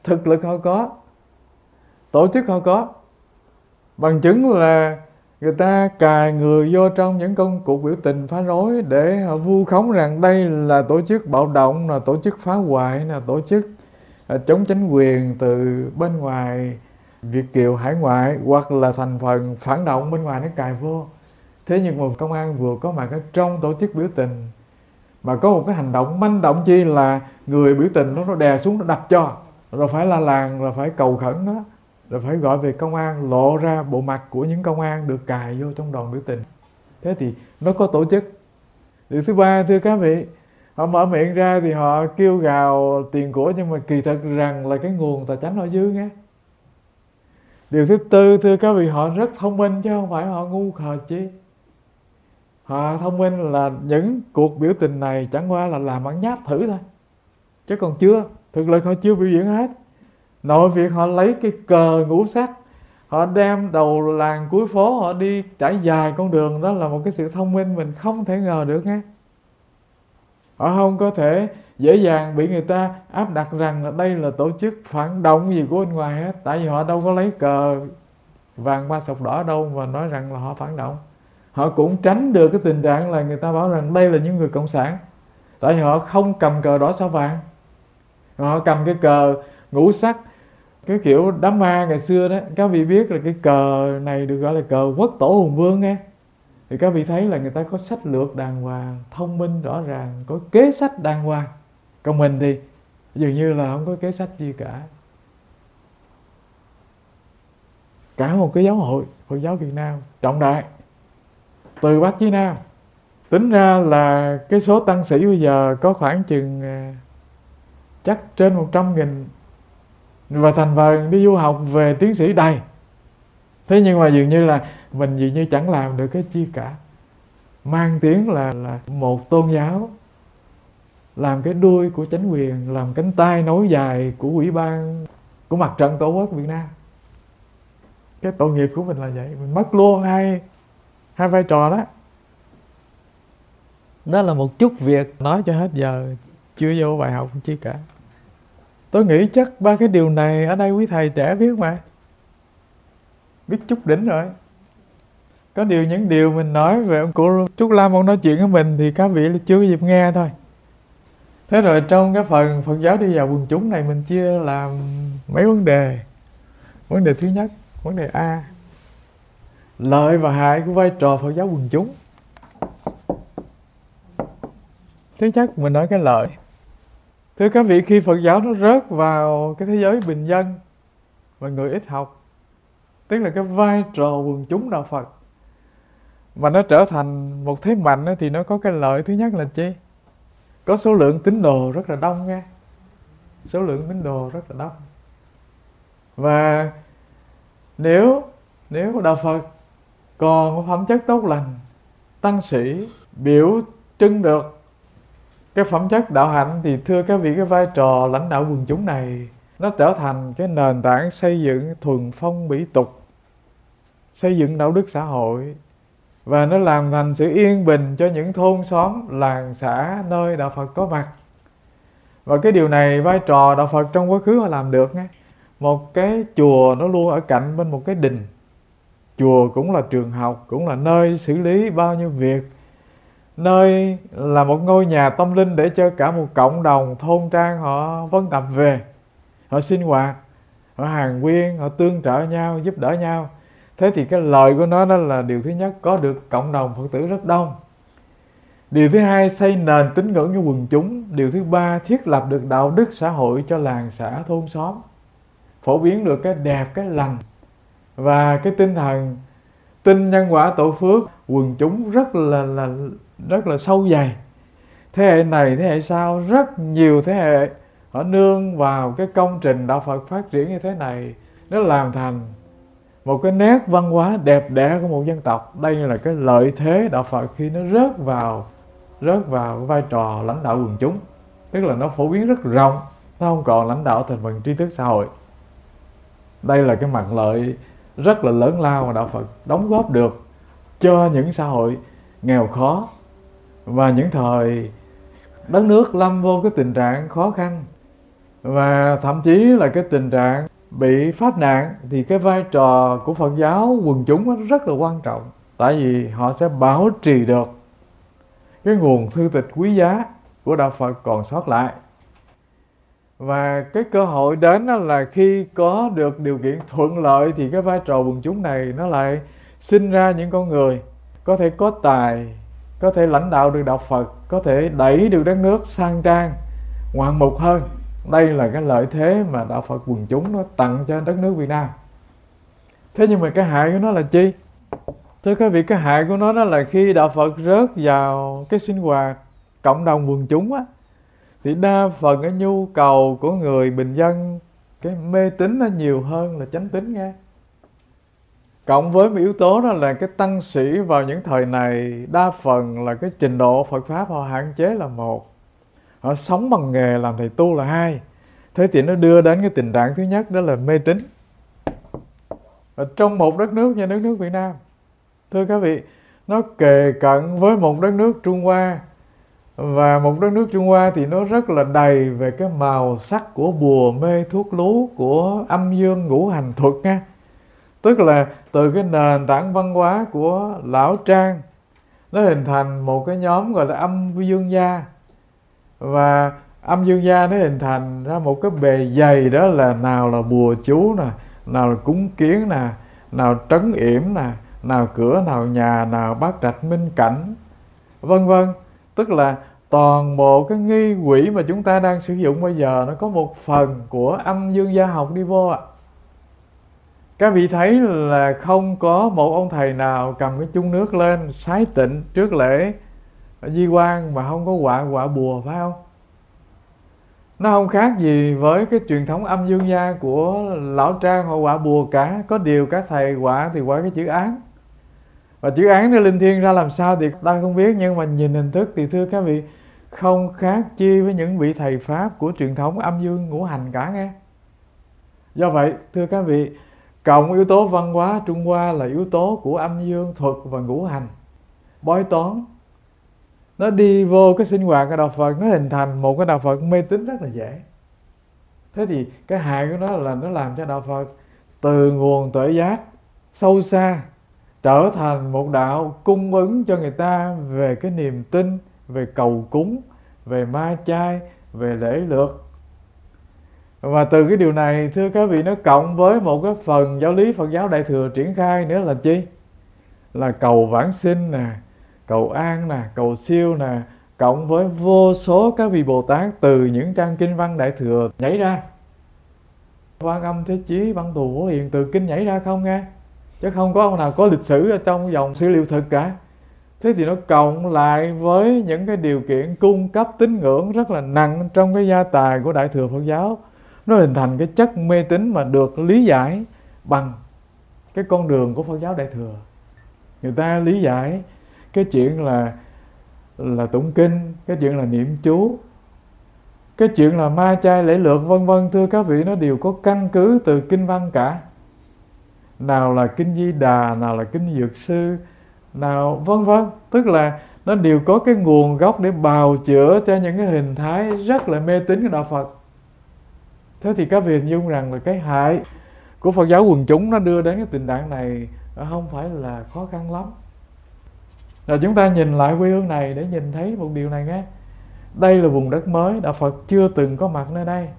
thực lực họ có, tổ chức họ có. Bằng chứng là người ta cài người vô trong những công cuộc biểu tình phá rối để họ vu khống rằng đây là tổ chức bạo động, là tổ chức phá hoại, là tổ chức chống chính quyền từ bên ngoài Việt kiều hải ngoại, hoặc là thành phần phản động bên ngoài nó cài vô. Thế nhưng mà công an vừa có mặt ở trong tổ chức biểu tình mà có một cái hành động manh động chi là người biểu tình nó, nó đè xuống nó đập cho, rồi phải la làng, rồi phải cầu khẩn nó, rồi phải gọi về công an, lộ ra bộ mặt của những công an được cài vô trong đoàn biểu tình. Thế thì nó có tổ chức. Điều thứ ba, thưa các vị, họ mở miệng ra thì họ kêu gào tiền của, nhưng mà kỳ thực rằng là cái nguồn tà chánh ở dưới nghe. Điều thứ tư, thưa các vị, họ rất thông minh chứ không phải họ ngu khờ chi. Họ thông minh là những cuộc biểu tình này chẳng qua là làm ăn nháp thử thôi, chứ còn chưa, thực lực họ chưa biểu diễn hết. Nội việc họ lấy cái cờ ngũ sắc, họ đem đầu làng cuối phố, họ đi trải dài con đường, đó là một cái sự thông minh mình không thể ngờ được nghe. Họ không có thể dễ dàng bị người ta áp đặt rằng là đây là tổ chức phản động gì của bên ngoài hết. Tại vì họ đâu có lấy cờ vàng ba sọc đỏ đâu mà nói rằng là họ phản động. Họ cũng tránh được cái tình trạng là người ta bảo rằng đây là những người cộng sản. Tại vì họ không cầm cờ đỏ sao vàng, họ cầm cái cờ ngũ sắc, cái kiểu đám ma ngày xưa đó. Các vị biết là cái cờ này được gọi là cờ quốc tổ hùng vương nghe. Thì các vị thấy là người ta có sách lược đàng hoàng, thông minh rõ ràng, có kế sách đàng hoàng. Còn mình thì dường như là không có kế sách gì cả. Cả một cái giáo hội Phật giáo Việt Nam trọng đại, từ Bắc chí Nam, tính ra là cái số tăng sĩ bây giờ có khoảng chừng chắc trên một trăm nghìn, và thành phần đi du học về tiến sĩ đầy. Thế nhưng mà dường như là mình dường như chẳng làm được cái chi cả. Mang tiếng là, là một tôn giáo, làm cái đuôi của chính quyền, làm cánh tay nối dài của ủy ban, của mặt trận Tổ quốc Việt Nam. Cái tội nghiệp của mình là vậy, mình mất luôn hai, hai vai trò đó. Đó là một chút việc nói cho hết giờ, chưa vô bài học chi cả. Tôi nghĩ chắc ba cái điều này ở đây quý thầy trẻ biết mà, biết chút đỉnh rồi. Có điều những điều mình nói về ông cụ Trúc Lâm, ông nói chuyện với mình thì các vị chưa có dịp nghe thôi. Thế rồi trong cái phần Phật giáo đi vào quần chúng này, mình chia làm mấy vấn đề. Vấn đề thứ nhất, vấn đề A, lợi và hại của vai trò Phật giáo quần chúng. Thứ nhất mình nói cái lợi. Thưa các vị, khi Phật giáo nó rớt vào cái thế giới bình dân và người ít học, tức là cái vai trò quần chúng đạo Phật, mà nó trở thành một thế mạnh, thì nó có cái lợi thứ nhất là chi? Có số lượng tín đồ rất là đông nghe. Số lượng tín đồ rất là đông. Và nếu nếu đạo Phật còn phẩm chất tốt lành, tăng sĩ biểu trưng được cái phẩm chất đạo hạnh, thì thưa các vị, cái vai trò lãnh đạo quần chúng này nó trở thành cái nền tảng xây dựng thuần phong mỹ tục, xây dựng đạo đức xã hội, và nó làm thành sự yên bình cho những thôn xóm, làng xã nơi đạo Phật có mặt. Và cái điều này vai trò đạo Phật trong quá khứ họ làm được nghe. Một cái chùa nó luôn ở cạnh bên một cái đình. Chùa cũng là trường học, cũng là nơi xử lý bao nhiêu việc, nơi là một ngôi nhà tâm linh để cho cả một cộng đồng thôn trang họ vân tập về, họ sinh hoạt, họ hàn huyên, họ tương trợ nhau, giúp đỡ nhau. Thế thì cái lợi của nó đó là điều thứ nhất, có được cộng đồng Phật tử rất đông. Điều thứ hai, xây nền tín ngưỡng cho quần chúng. Điều thứ ba, thiết lập được đạo đức xã hội cho làng xã thôn xóm, phổ biến được cái đẹp, cái lành và cái tinh thần tin nhân quả tổ phước. Quần chúng rất là, là rất là sâu dày. Thế hệ này, thế hệ sau, rất nhiều thế hệ họ nương vào cái công trình đạo Phật phát triển như thế này, nó làm thành một cái nét văn hóa đẹp đẽ của một dân tộc. Đây là cái lợi thế đạo Phật khi nó rớt vào rớt vào vai trò lãnh đạo quần chúng, tức là nó phổ biến rất rộng, nó không còn lãnh đạo thành phần tri thức xã hội. Đây là cái mặt lợi rất là lớn lao mà đạo Phật đóng góp được cho những xã hội nghèo khó và những thời đất nước lâm vô cái tình trạng khó khăn. Và thậm chí là cái tình trạng bị pháp nạn thì cái vai trò của Phật giáo quần chúng rất là quan trọng. Tại vì họ sẽ bảo trì được cái nguồn thư tịch quý giá của Đạo Phật còn sót lại. Và cái cơ hội đến đó là khi có được điều kiện thuận lợi thì cái vai trò quần chúng này nó lại sinh ra những con người có thể có tài, có thể lãnh đạo được Đạo Phật, có thể đẩy được đất nước sang trang, ngoạn mục hơn. Đây là cái lợi thế mà Đạo Phật quần chúng nó tặng cho đất nước Việt Nam. Thế nhưng mà cái hại của nó là chi? Thưa các vị, cái hại của nó đó là khi Đạo Phật rớt vào cái sinh hoạt cộng đồng quần chúng á, thì đa phần cái nhu cầu của người bình dân, cái mê tín nó nhiều hơn là chánh tín nghe. Cộng với một yếu tố đó là cái tăng sĩ vào những thời này đa phần là cái trình độ Phật Pháp họ hạn chế là một. Họ sống bằng nghề làm thầy tu là hai. Thế thì nó đưa đến cái tình trạng thứ nhất đó là mê tín. Ở trong một đất nước như đất nước Việt Nam, thưa các vị, nó kề cận với một đất nước Trung Hoa. Và một đất nước Trung Hoa thì nó rất là đầy về cái màu sắc của bùa mê thuốc lú, của âm dương ngũ hành thuật nha. Tức là từ cái nền tảng văn hóa của Lão Trang, nó hình thành một cái nhóm gọi là âm dương gia. Và âm dương gia nó hình thành ra một cái bề dày, đó là nào là bùa chú nè, nào là cúng kiến nè, nào trấn yểm nè, nào cửa, nào nhà, nào bát trạch minh cảnh, vân vân. Tức là toàn bộ cái nghi quỷ mà chúng ta đang sử dụng bây giờ nó có một phần của âm dương gia học đi vô ạ. À. Các vị thấy là không có một ông thầy nào cầm cái chung nước lên sái tịnh trước lễ di quan mà không có quạ quạ bùa, phải không? Nó không khác gì với cái truyền thống âm dương gia của Lão Trang họ quạ bùa cả. Có điều các thầy quạ thì quạ cái chữ án. Và chữ án nó linh thiêng ra làm sao thì ta không biết, nhưng mà nhìn hình thức thì thưa các vị không khác chi với những vị thầy Pháp của truyền thống âm dương ngũ hành cả nghe. Do vậy thưa các vị, cộng yếu tố văn hóa Trung Hoa là yếu tố của âm dương thuật và ngũ hành, bói toán, nó đi vô cái sinh hoạt của Đạo Phật, nó hình thành một cái Đạo Phật mê tín rất là dễ. Thế thì cái hại của nó là nó làm cho Đạo Phật từ nguồn tuệ giác sâu xa trở thành một đạo cung ứng cho người ta về cái niềm tin, về cầu cúng, về ma chay, về lễ lược. Và từ cái điều này thưa các vị, nó cộng với một cái phần giáo lý Phật giáo Đại Thừa triển khai nữa là chi? Là cầu vãng sinh nè, cầu an nè, cầu siêu nè, cộng với vô số các vị Bồ Tát từ những trang kinh văn Đại Thừa nhảy ra. Quan Âm, Thế Chí, Văn Thù, Phổ Hiền từ kinh nhảy ra không nghe, chứ không có ông nào có lịch sử ở trong dòng sử liệu thực cả. Thế thì nó cộng lại với những cái điều kiện cung cấp tín ngưỡng rất là nặng trong cái gia tài của Đại Thừa Phật giáo, nó hình thành cái chất mê tín mà được lý giải bằng cái con đường của Phật giáo Đại Thừa. Người ta lý giải cái chuyện là là tụng kinh, cái chuyện là niệm chú, cái chuyện là ma chay lễ lược vân vân, thưa các vị, nó đều có căn cứ từ kinh văn cả. Nào là kinh Di Đà, nào là kinh Dược Sư, nào vân vân. Tức là nó đều có cái nguồn gốc để bào chữa cho những cái hình thái rất là mê tín của Đạo Phật. Thế thì các vị hình dung rằng là cái hại của Phật giáo quần chúng nó đưa đến cái tình trạng này không phải là khó khăn lắm. Rồi chúng ta nhìn lại quê hương này để nhìn thấy một điều này nghe. Đây là vùng đất mới, Đạo Phật chưa từng có mặt nơi đây.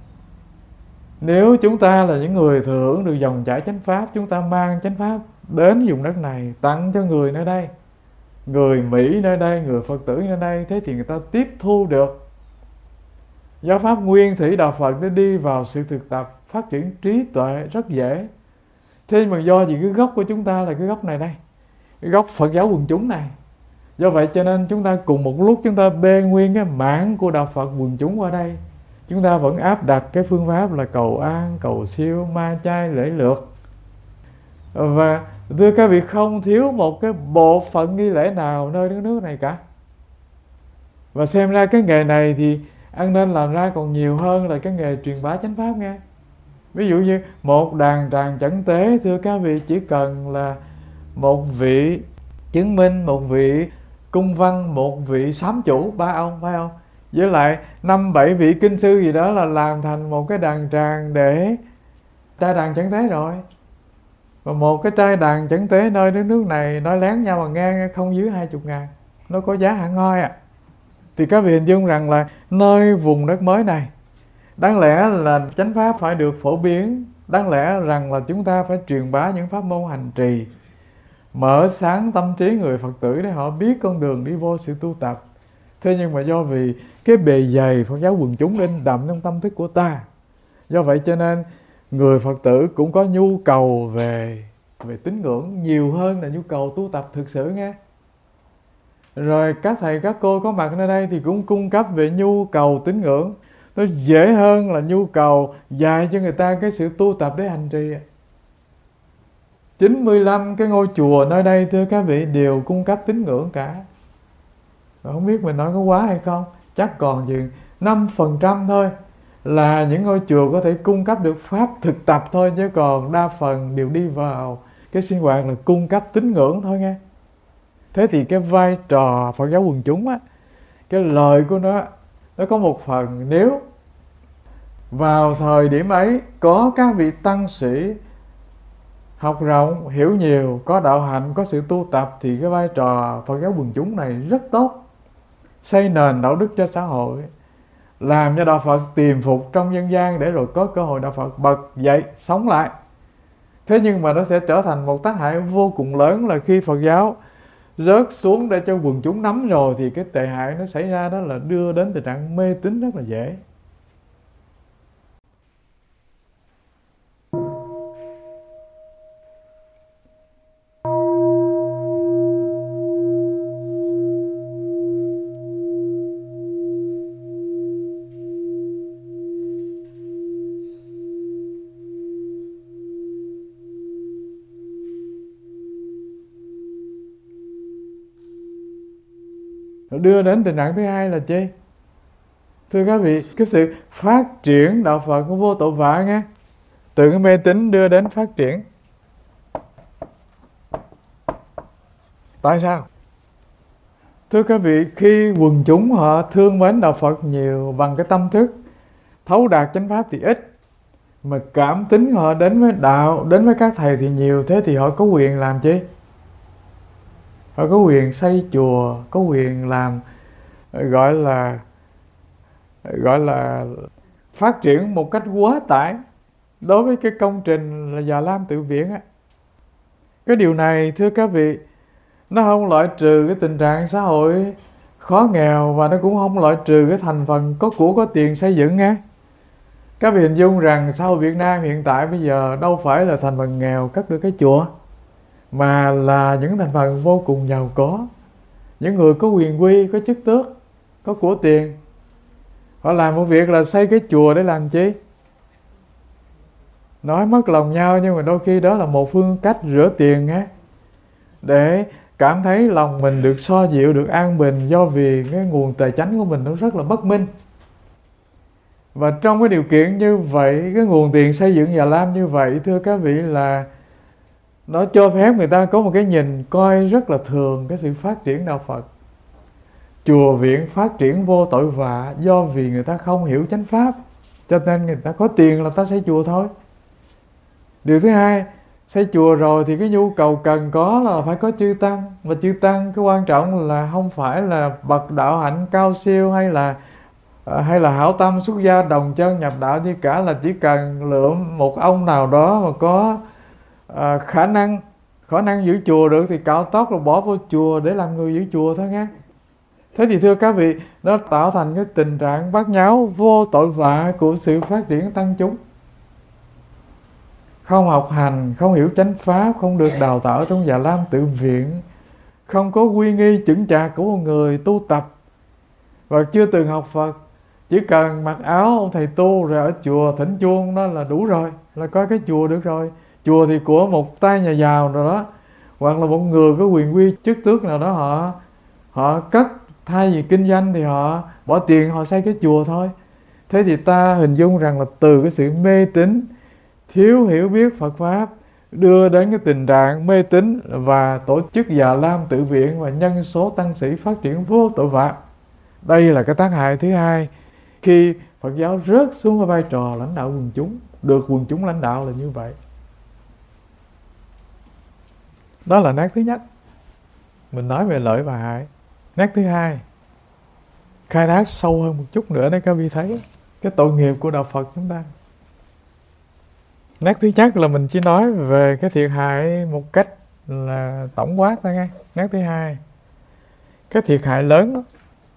Nếu chúng ta là những người thừa hưởng được dòng chảy chánh pháp, chúng ta mang chánh pháp đến vùng đất này, tặng cho người nơi đây, người Mỹ nơi đây, người Phật tử nơi đây, thế thì người ta tiếp thu được giáo pháp nguyên thủy Đạo Phật để đi vào sự thực tập, phát triển trí tuệ rất dễ. Thế mà do gì cái gốc của chúng ta là cái gốc này đây, cái gốc Phật giáo quần chúng này. Do vậy cho nên chúng ta cùng một lúc chúng ta bê nguyên cái mảng của Đạo Phật quần chúng qua đây. Chúng ta vẫn áp đặt cái phương pháp là cầu an, cầu siêu, ma chay, lễ lược. Và thưa các vị, không thiếu một cái bộ phận nghi lễ nào nơi đất nước này cả. Và xem ra cái nghề này thì ăn nên làm ra còn nhiều hơn là cái nghề truyền bá chánh pháp nghe. Ví dụ như một đàn tràng chẩn tế, thưa các vị, chỉ cần là một vị chứng minh, một vị cung văn, một vị sám chủ, ba ông, phải không? với lại năm bảy vị kinh sư gì đó là làm thành một cái đàn tràng để trai đàn chẩn tế rồi. Và một cái trai đàn chẩn tế nơi đất nước này nói lén nhau mà nghe không dưới hai chục ngàn, nó có giá hẳn hoi à. Thì các vị hình dung rằng là nơi vùng đất mới này, đáng lẽ là chánh pháp phải được phổ biến, đáng lẽ rằng là chúng ta phải truyền bá những pháp môn hành trì, mở sáng tâm trí người Phật tử để họ biết con đường đi vô sự tu tập. Thế nhưng mà do vì cái bề dày Phật giáo quần chúng in đậm trong tâm thức của ta, do vậy cho nên người Phật tử cũng có nhu cầu về về tín ngưỡng nhiều hơn là nhu cầu tu tập thực sự nghe. Rồi các thầy các cô có mặt nơi đây thì cũng cung cấp về nhu cầu tín ngưỡng, nó dễ hơn là nhu cầu dạy cho người ta cái sự tu tập để hành trì. chín mươi lăm cái ngôi chùa nơi đây thưa các vị đều cung cấp tín ngưỡng cả. Không biết mình nói có quá hay không, chắc còn chừng năm phần trăm thôi là những ngôi chùa có thể cung cấp được pháp thực tập thôi, chứ còn đa phần đều đi vào cái sinh hoạt là cung cấp tín ngưỡng thôi nghe. Thế thì cái vai trò Phật giáo quần chúng á, cái lời của nó nó có một phần, nếu vào thời điểm ấy có các vị tăng sĩ học rộng, hiểu nhiều, có đạo hạnh, có sự tu tập, thì cái vai trò Phật giáo quần chúng này rất tốt, xây nền đạo đức cho xã hội, làm cho đạo Phật tiềm phục trong nhân gian để rồi có cơ hội đạo Phật bật dậy sống lại. Thế nhưng mà nó sẽ trở thành một tác hại vô cùng lớn là khi Phật giáo rớt xuống để cho quần chúng nắm rồi thì cái tệ hại nó xảy ra đó là đưa đến tình trạng mê tín rất là dễ. Đưa đến tình trạng thứ hai là chi? Thưa các vị, cái sự phát triển đạo Phật của vô tội vạ nghe, từ cái mê tín đưa đến phát triển. Tại sao? Thưa các vị, khi quần chúng họ thương mến đạo Phật nhiều bằng cái tâm thức thấu đạt chánh pháp thì ít, mà cảm tính họ đến với đạo, đến với các thầy thì nhiều, thế thì họ có quyền làm chi? Họ có quyền xây chùa, có quyền làm gọi là gọi là phát triển một cách quá tải đối với cái công trình là Già Lam Tự Viện á. Cái điều này thưa các vị, nó không loại trừ cái tình trạng xã hội khó nghèo, và nó cũng không loại trừ cái thành phần có của có tiền xây dựng nha. Các vị hình dung rằng xã hội Việt Nam hiện tại bây giờ đâu phải là thành phần nghèo cất được cái chùa, mà là những thành phần vô cùng giàu có, những người có quyền quy, có chức tước, có của tiền. Họ làm một việc là xây cái chùa để làm chi? Nói mất lòng nhau, nhưng mà đôi khi đó là một phương cách rửa tiền á, để cảm thấy lòng mình được xoa dịu, được an bình, do vì cái nguồn tài chánh của mình nó rất là bất minh. Và trong cái điều kiện như vậy, cái nguồn tiền xây dựng Già Lam như vậy, thưa các vị, là nó cho phép người ta có một cái nhìn coi rất là thường cái sự phát triển đạo Phật. Chùa viện phát triển vô tội vạ do vì người ta không hiểu chánh pháp, cho nên người ta có tiền là ta xây chùa thôi. Điều thứ hai, xây chùa rồi thì cái nhu cầu cần có là phải có chư tăng. Và chư tăng cái quan trọng là không phải là bậc đạo hạnh cao siêu hay là hay là hảo tâm xuất gia đồng chân nhập đạo như cả, là chỉ cần lượm một ông nào đó mà có à, khả năng khả năng giữ chùa được thì cạo tóc rồi bỏ vô chùa để làm người giữ chùa thôi nghe. Thế thì thưa các vị, nó tạo thành cái tình trạng bát nháo vô tội vạ của sự phát triển tăng chúng. Không học hành, không hiểu chánh pháp, không được đào tạo trong Già Lam Tự Viện, không có quy nghi chững chạc của một người tu tập, và chưa từng học Phật, chỉ cần mặc áo ông thầy tu rồi ở chùa thỉnh chuông đó là đủ rồi, là coi cái chùa được rồi. Chùa thì của một tay nhà giàu nào đó, hoặc là một người có quyền quy chức tước nào đó, họ họ cất, thay vì kinh doanh thì họ bỏ tiền họ xây cái chùa thôi. Thế thì ta hình dung rằng là từ cái sự mê tín, thiếu hiểu biết Phật Pháp, đưa đến cái tình trạng mê tín và tổ chức Già Lam Tự Viện và nhân số tăng sĩ phát triển vô tội vạ. Đây là cái tác hại thứ hai khi Phật giáo rớt xuống cái vai trò lãnh đạo quần chúng, được quần chúng lãnh đạo là như vậy. Đó là nét thứ nhất. Mình nói về lợi và hại. Nét thứ hai, khai thác sâu hơn một chút nữa để các vị thấy cái tội nghiệp của đạo Phật chúng ta. Nét thứ nhất là mình chỉ nói về cái thiệt hại một cách là tổng quát thôi nghe. Nét thứ hai, cái thiệt hại lớn đó.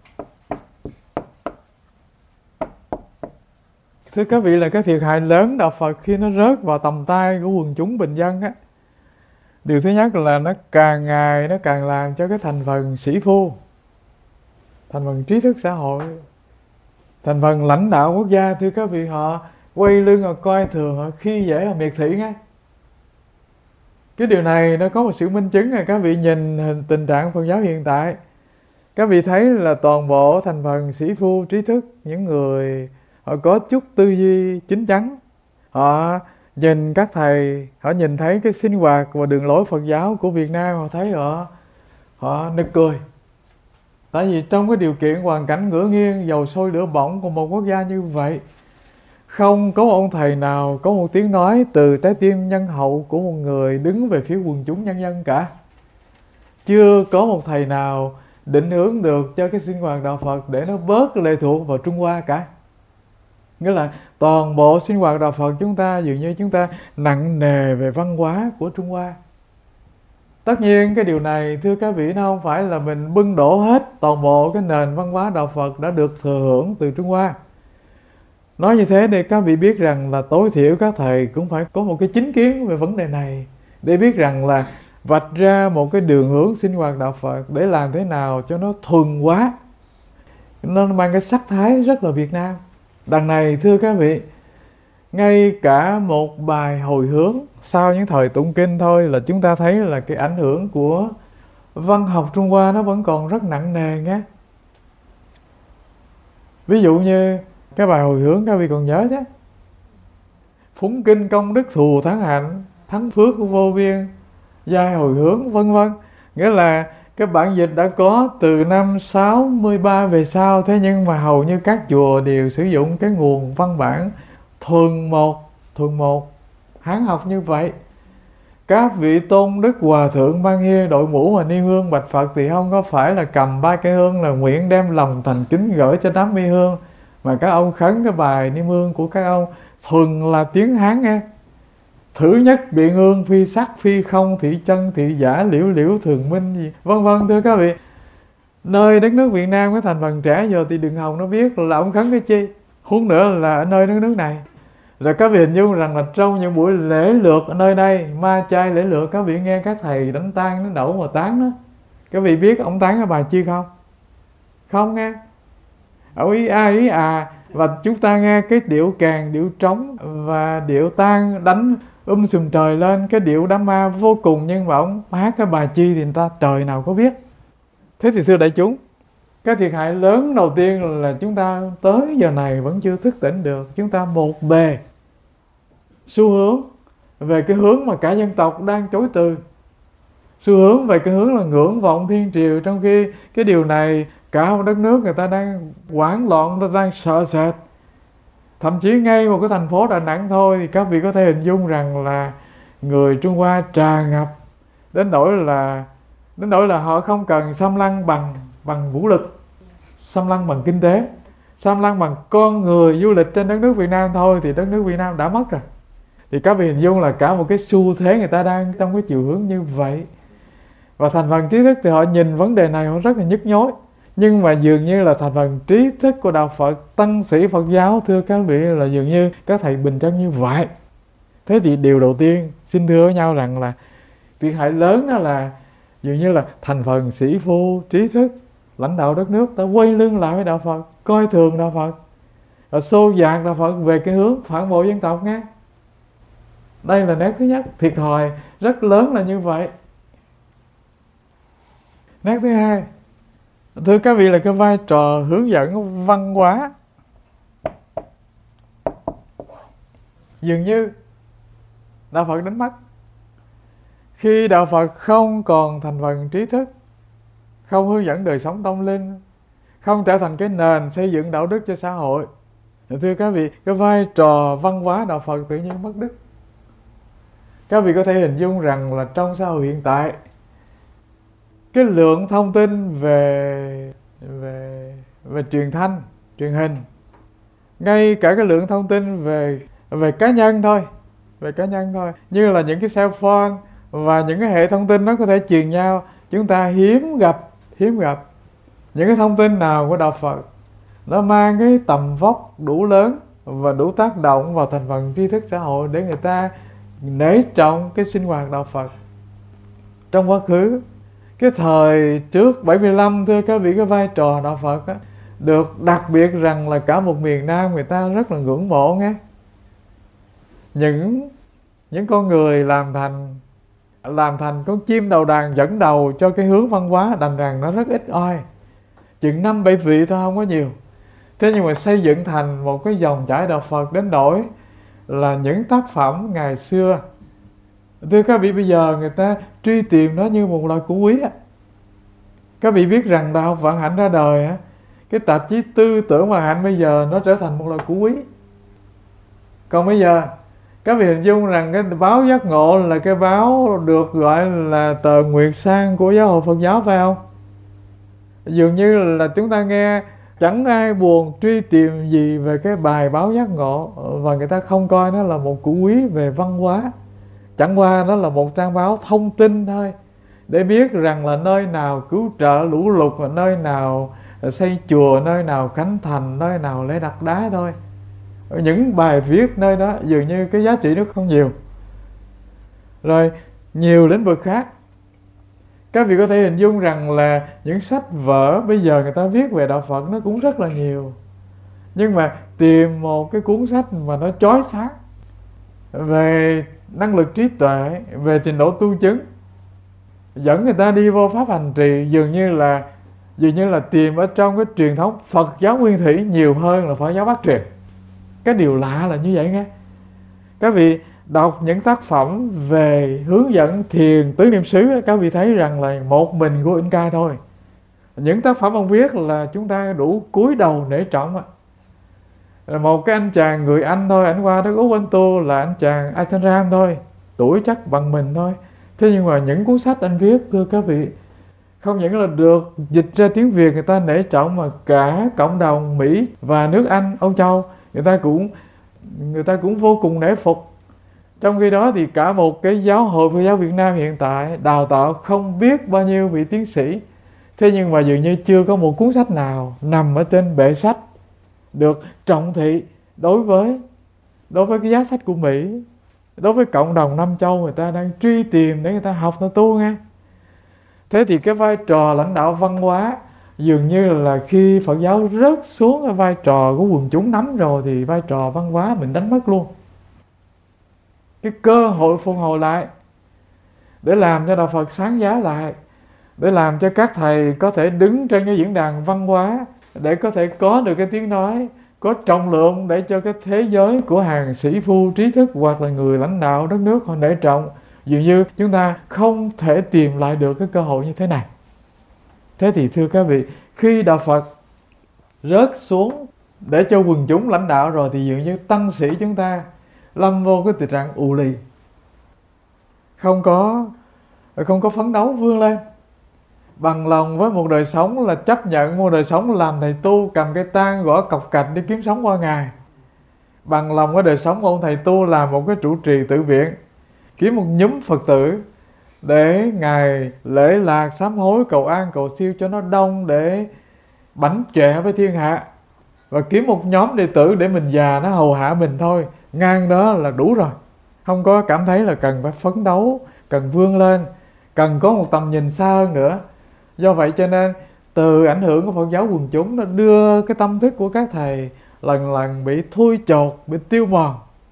Thưa các vị, là cái thiệt hại lớn đạo Phật khi nó rớt vào tầm tay của quần chúng bình dân á. Điều thứ nhất là nó càng ngày nó càng làm cho cái thành phần sĩ phu, thành phần trí thức xã hội, thành phần lãnh đạo quốc gia, thưa các vị, họ quay lưng, họ coi thường, họ khi dễ, họ miệt thị nghe. Cái điều này nó có một sự minh chứng là các vị nhìn tình trạng Phật giáo hiện tại. Các vị thấy là toàn bộ thành phần sĩ phu trí thức, những người họ có chút tư duy chín chắn, họ nhìn các thầy, họ nhìn thấy cái sinh hoạt và đường lối Phật giáo của Việt Nam, họ thấy họ họ nực cười. Tại vì trong cái điều kiện hoàn cảnh ngửa nghiêng, dầu sôi lửa bỏng của một quốc gia như vậy, không có một ông thầy nào có một tiếng nói từ trái tim nhân hậu của một người đứng về phía quần chúng nhân dân cả. Chưa có một thầy nào định hướng được cho cái sinh hoạt đạo Phật để nó bớt lệ thuộc vào Trung Hoa cả. Nghĩa là toàn bộ sinh hoạt đạo Phật chúng ta dường như chúng ta nặng nề về văn hóa của Trung Hoa. Tất nhiên cái điều này, thưa các vị, nó không phải là mình bưng đổ hết toàn bộ cái nền văn hóa đạo Phật đã được thừa hưởng từ Trung Hoa. Nói như thế để các vị biết rằng là tối thiểu các thầy cũng phải có một cái chính kiến về vấn đề này, để biết rằng là vạch ra một cái đường hướng sinh hoạt đạo Phật để làm thế nào cho nó thuần hóa, nó mang cái sắc thái rất là Việt Nam. Đằng này thưa các vị, ngay cả một bài hồi hướng sau những thời tụng kinh thôi là chúng ta thấy là cái ảnh hưởng của văn học Trung Hoa nó vẫn còn rất nặng nề nhé. Ví dụ như cái bài hồi hướng các vị còn nhớ chứ, phúng kinh công đức thù thắng hạnh, thắng phước của vô biên, giai hồi hướng, vân vân. Nghĩa là cái bản dịch đã có từ năm sáu mươi ba về sau, thế nhưng mà hầu như các chùa đều sử dụng cái nguồn văn bản thuần một, thuần một Hán học như vậy. Các vị tôn đức hòa thượng mang hia đội mũ và niêm hương bạch Phật thì không có phải là cầm ba cây hương là nguyện đem lòng thành kính gửi cho đám mi hương, mà các ông khấn cái bài niêm hương của các ông thuần là tiếng Hán nghe. Thứ nhất biện hương phi sắc phi không, thị chân thị giả liễu liễu thường minh gì vân vân. Thưa các vị, nơi đất nước Việt Nam cái thành phần trẻ giờ thì đừng hòng nó biết là ông khấn cái chi, huống nữa là ở nơi đất nước này. Rồi các vị hình dung rằng là trong những buổi lễ lượt ở nơi đây, ma chay lễ lượt, các vị nghe các thầy đánh tang, nó đậu mà tán đó, các vị biết ông tán cái bài chi không? Không nghe. Ông ý a ý à, và chúng ta nghe cái điệu kèn, điệu trống và điệu tang đánh um sùm trời lên, cái điệu đám ma vô cùng, nhưng mà ông hát cái bài chi thì người ta trời nào có biết. Thế thì thưa đại chúng, cái thiệt hại lớn đầu tiên là chúng ta tới giờ này vẫn chưa thức tỉnh được. Chúng ta một bề xu hướng về cái hướng mà cả dân tộc đang chối từ, xu hướng về cái hướng là ngưỡng vọng thiên triều, trong khi cái điều này cả một đất nước người ta đang hoảng loạn, người ta đang sợ sệt. Thậm chí ngay một cái thành phố Đà Nẵng thôi thì các vị có thể hình dung rằng là người Trung Hoa tràn ngập đến nỗi là đến nỗi là họ không cần xâm lăng bằng bằng vũ lực, xâm lăng bằng kinh tế, xâm lăng bằng con người du lịch trên đất nước Việt Nam thôi thì đất nước Việt Nam đã mất rồi. Thì các vị hình dung là cả một cái xu thế người ta đang trong cái chiều hướng như vậy. Và thành phần trí thức thì họ nhìn vấn đề này họ rất là nhức nhối. Nhưng mà dường như là thành phần trí thức của đạo Phật, tăng sĩ Phật giáo, thưa các vị, là dường như các thầy bình chân như vậy. Thế thì điều đầu tiên xin thưa với nhau rằng là thiệt hại lớn đó là dường như là thành phần sĩ phu, trí thức, lãnh đạo đất nước ta quay lưng lại với đạo Phật, coi thường đạo Phật, và xô dạt đạo Phật về cái hướng phản bội dân tộc nghe. Đây là nét thứ nhất, thiệt thòi rất lớn là như vậy. Nét thứ hai, thưa các vị, là cái vai trò hướng dẫn văn hóa. Dường như đạo Phật đánh mất. Khi đạo Phật không còn thành phần trí thức, không hướng dẫn đời sống tâm linh, không trở thành cái nền xây dựng đạo đức cho xã hội. Thưa các vị, cái vai trò văn hóa đạo Phật tự nhiên mất đứt. Các vị có thể hình dung rằng là trong xã hội hiện tại, cái lượng thông tin về về về truyền thanh, truyền hình, ngay cả cái lượng thông tin về về cá nhân thôi, về cá nhân thôi, như là những cái cell phone và những cái hệ thông tin nó có thể truyền nhau, chúng ta hiếm gặp hiếm gặp những cái thông tin nào của đạo Phật nó mang cái tầm vóc đủ lớn và đủ tác động vào thành phần tri thức xã hội để người ta nể trọng cái sinh hoạt đạo Phật. Trong quá khứ, cái thời trước bảy mươi lăm, thưa các vị, cái vai trò đạo Phật á, được đặc biệt rằng là cả một miền Nam người ta rất là ngưỡng mộ nghe. Những những con người làm thành làm thành con chim đầu đàn dẫn đầu cho cái hướng văn hóa, đành rằng nó rất ít oi, chừng năm bảy vị thôi, không có nhiều. Thế nhưng mà xây dựng thành một cái dòng chảy đạo Phật đến nỗi là những tác phẩm ngày xưa, thưa các vị, bây giờ người ta truy tìm nó như một loại củ quý á. Các vị biết rằng Đạo học Vạn Hạnh ra đời á, cái tạp chí Tư Tưởng Vạn Hạnh bây giờ nó trở thành một loại củ quý. Còn bây giờ các vị hình dung rằng cái báo Giác Ngộ là cái báo được gọi là tờ Nguyệt Sang của giáo hội Phật giáo, phải không? Dường như là chúng ta nghe chẳng ai buồn truy tìm gì về cái bài báo Giác Ngộ, và người ta không coi nó là một củ quý về văn hóa. Chẳng qua nó là một trang báo thông tin thôi, để biết rằng là nơi nào cứu trợ lũ lụt, nơi nào xây chùa, nơi nào khánh thành, nơi nào lễ đặt đá thôi. Những bài viết nơi đó dường như cái giá trị nó không nhiều. Rồi nhiều lĩnh vực khác, các vị có thể hình dung rằng là những sách vở bây giờ người ta viết về đạo Phật nó cũng rất là nhiều. Nhưng mà tìm một cái cuốn sách mà nó chói sáng về năng lực trí tuệ, về trình độ tu chứng, dẫn người ta đi vô pháp hành trì, dường như là dường như là tìm ở trong cái truyền thống Phật giáo nguyên thủy nhiều hơn là Phật giáo Bắc truyền. Cái điều lạ là như vậy nghe. Các vị đọc những tác phẩm về hướng dẫn thiền tứ niệm xứ, các vị thấy rằng là một mình của In Cai thôi. Những tác phẩm ông viết là chúng ta đủ cúi đầu nể trọng. Một cái anh chàng người Anh thôi, anh qua đất Úc anh tu là anh chàng Ajahn Ram thôi, tuổi chắc bằng mình thôi. Thế nhưng mà những cuốn sách anh viết, thưa các vị, không những là được dịch ra tiếng Việt người ta nể trọng, mà cả cộng đồng Mỹ và nước Anh, Âu Châu, người ta cũng người ta cũng vô cùng nể phục. Trong khi đó thì cả một cái giáo hội Phật giáo Việt Nam hiện tại đào tạo không biết bao nhiêu vị tiến sĩ, thế nhưng mà dường như chưa có một cuốn sách nào nằm ở trên bệ sách được trọng thị đối với đối với cái giá sách của Mỹ, đối với cộng đồng Nam Châu người ta đang truy tìm để người ta học, người ta tu nghe. Thế thì cái vai trò lãnh đạo văn hóa dường như là khi Phật giáo rớt xuống cái vai trò của quần chúng nắm rồi thì vai trò văn hóa mình đánh mất luôn. Cái cơ hội phục hồi lại để làm cho đạo Phật sáng giá lại, để làm cho các thầy có thể đứng trên cái diễn đàn văn hóa, để có thể có được cái tiếng nói có trọng lượng, để cho cái thế giới của hàng sĩ phu trí thức hoặc là người lãnh đạo đất nước họ nể trọng. Dường như chúng ta không thể tìm lại được cái cơ hội như thế này. Thế thì thưa các vị, khi đạo Phật rớt xuống để cho quần chúng lãnh đạo rồi thì dường như tăng sĩ chúng ta lâm vô cái tình trạng ù lì, không có không có phấn đấu vươn lên, bằng lòng với một đời sống là chấp nhận một đời sống làm thầy tu, cầm cây tang gõ cọc cạch để kiếm sống qua ngày, bằng lòng với đời sống ông thầy tu làm một cái trụ trì tự viện, kiếm một nhóm Phật tử để ngày lễ lạc sám hối cầu an cầu siêu cho nó đông, để bảnh chệ với thiên hạ, và kiếm một nhóm đệ tử để mình già nó hầu hạ mình thôi, ngang đó là đủ rồi. Không có cảm thấy là cần phải phấn đấu, cần vươn lên, cần có một tầm nhìn xa hơn nữa. Do vậy cho nên từ ảnh hưởng của Phật giáo quần chúng, nó đưa cái tâm thức của các thầy lần lần bị thui chột, bị tiêu mòn.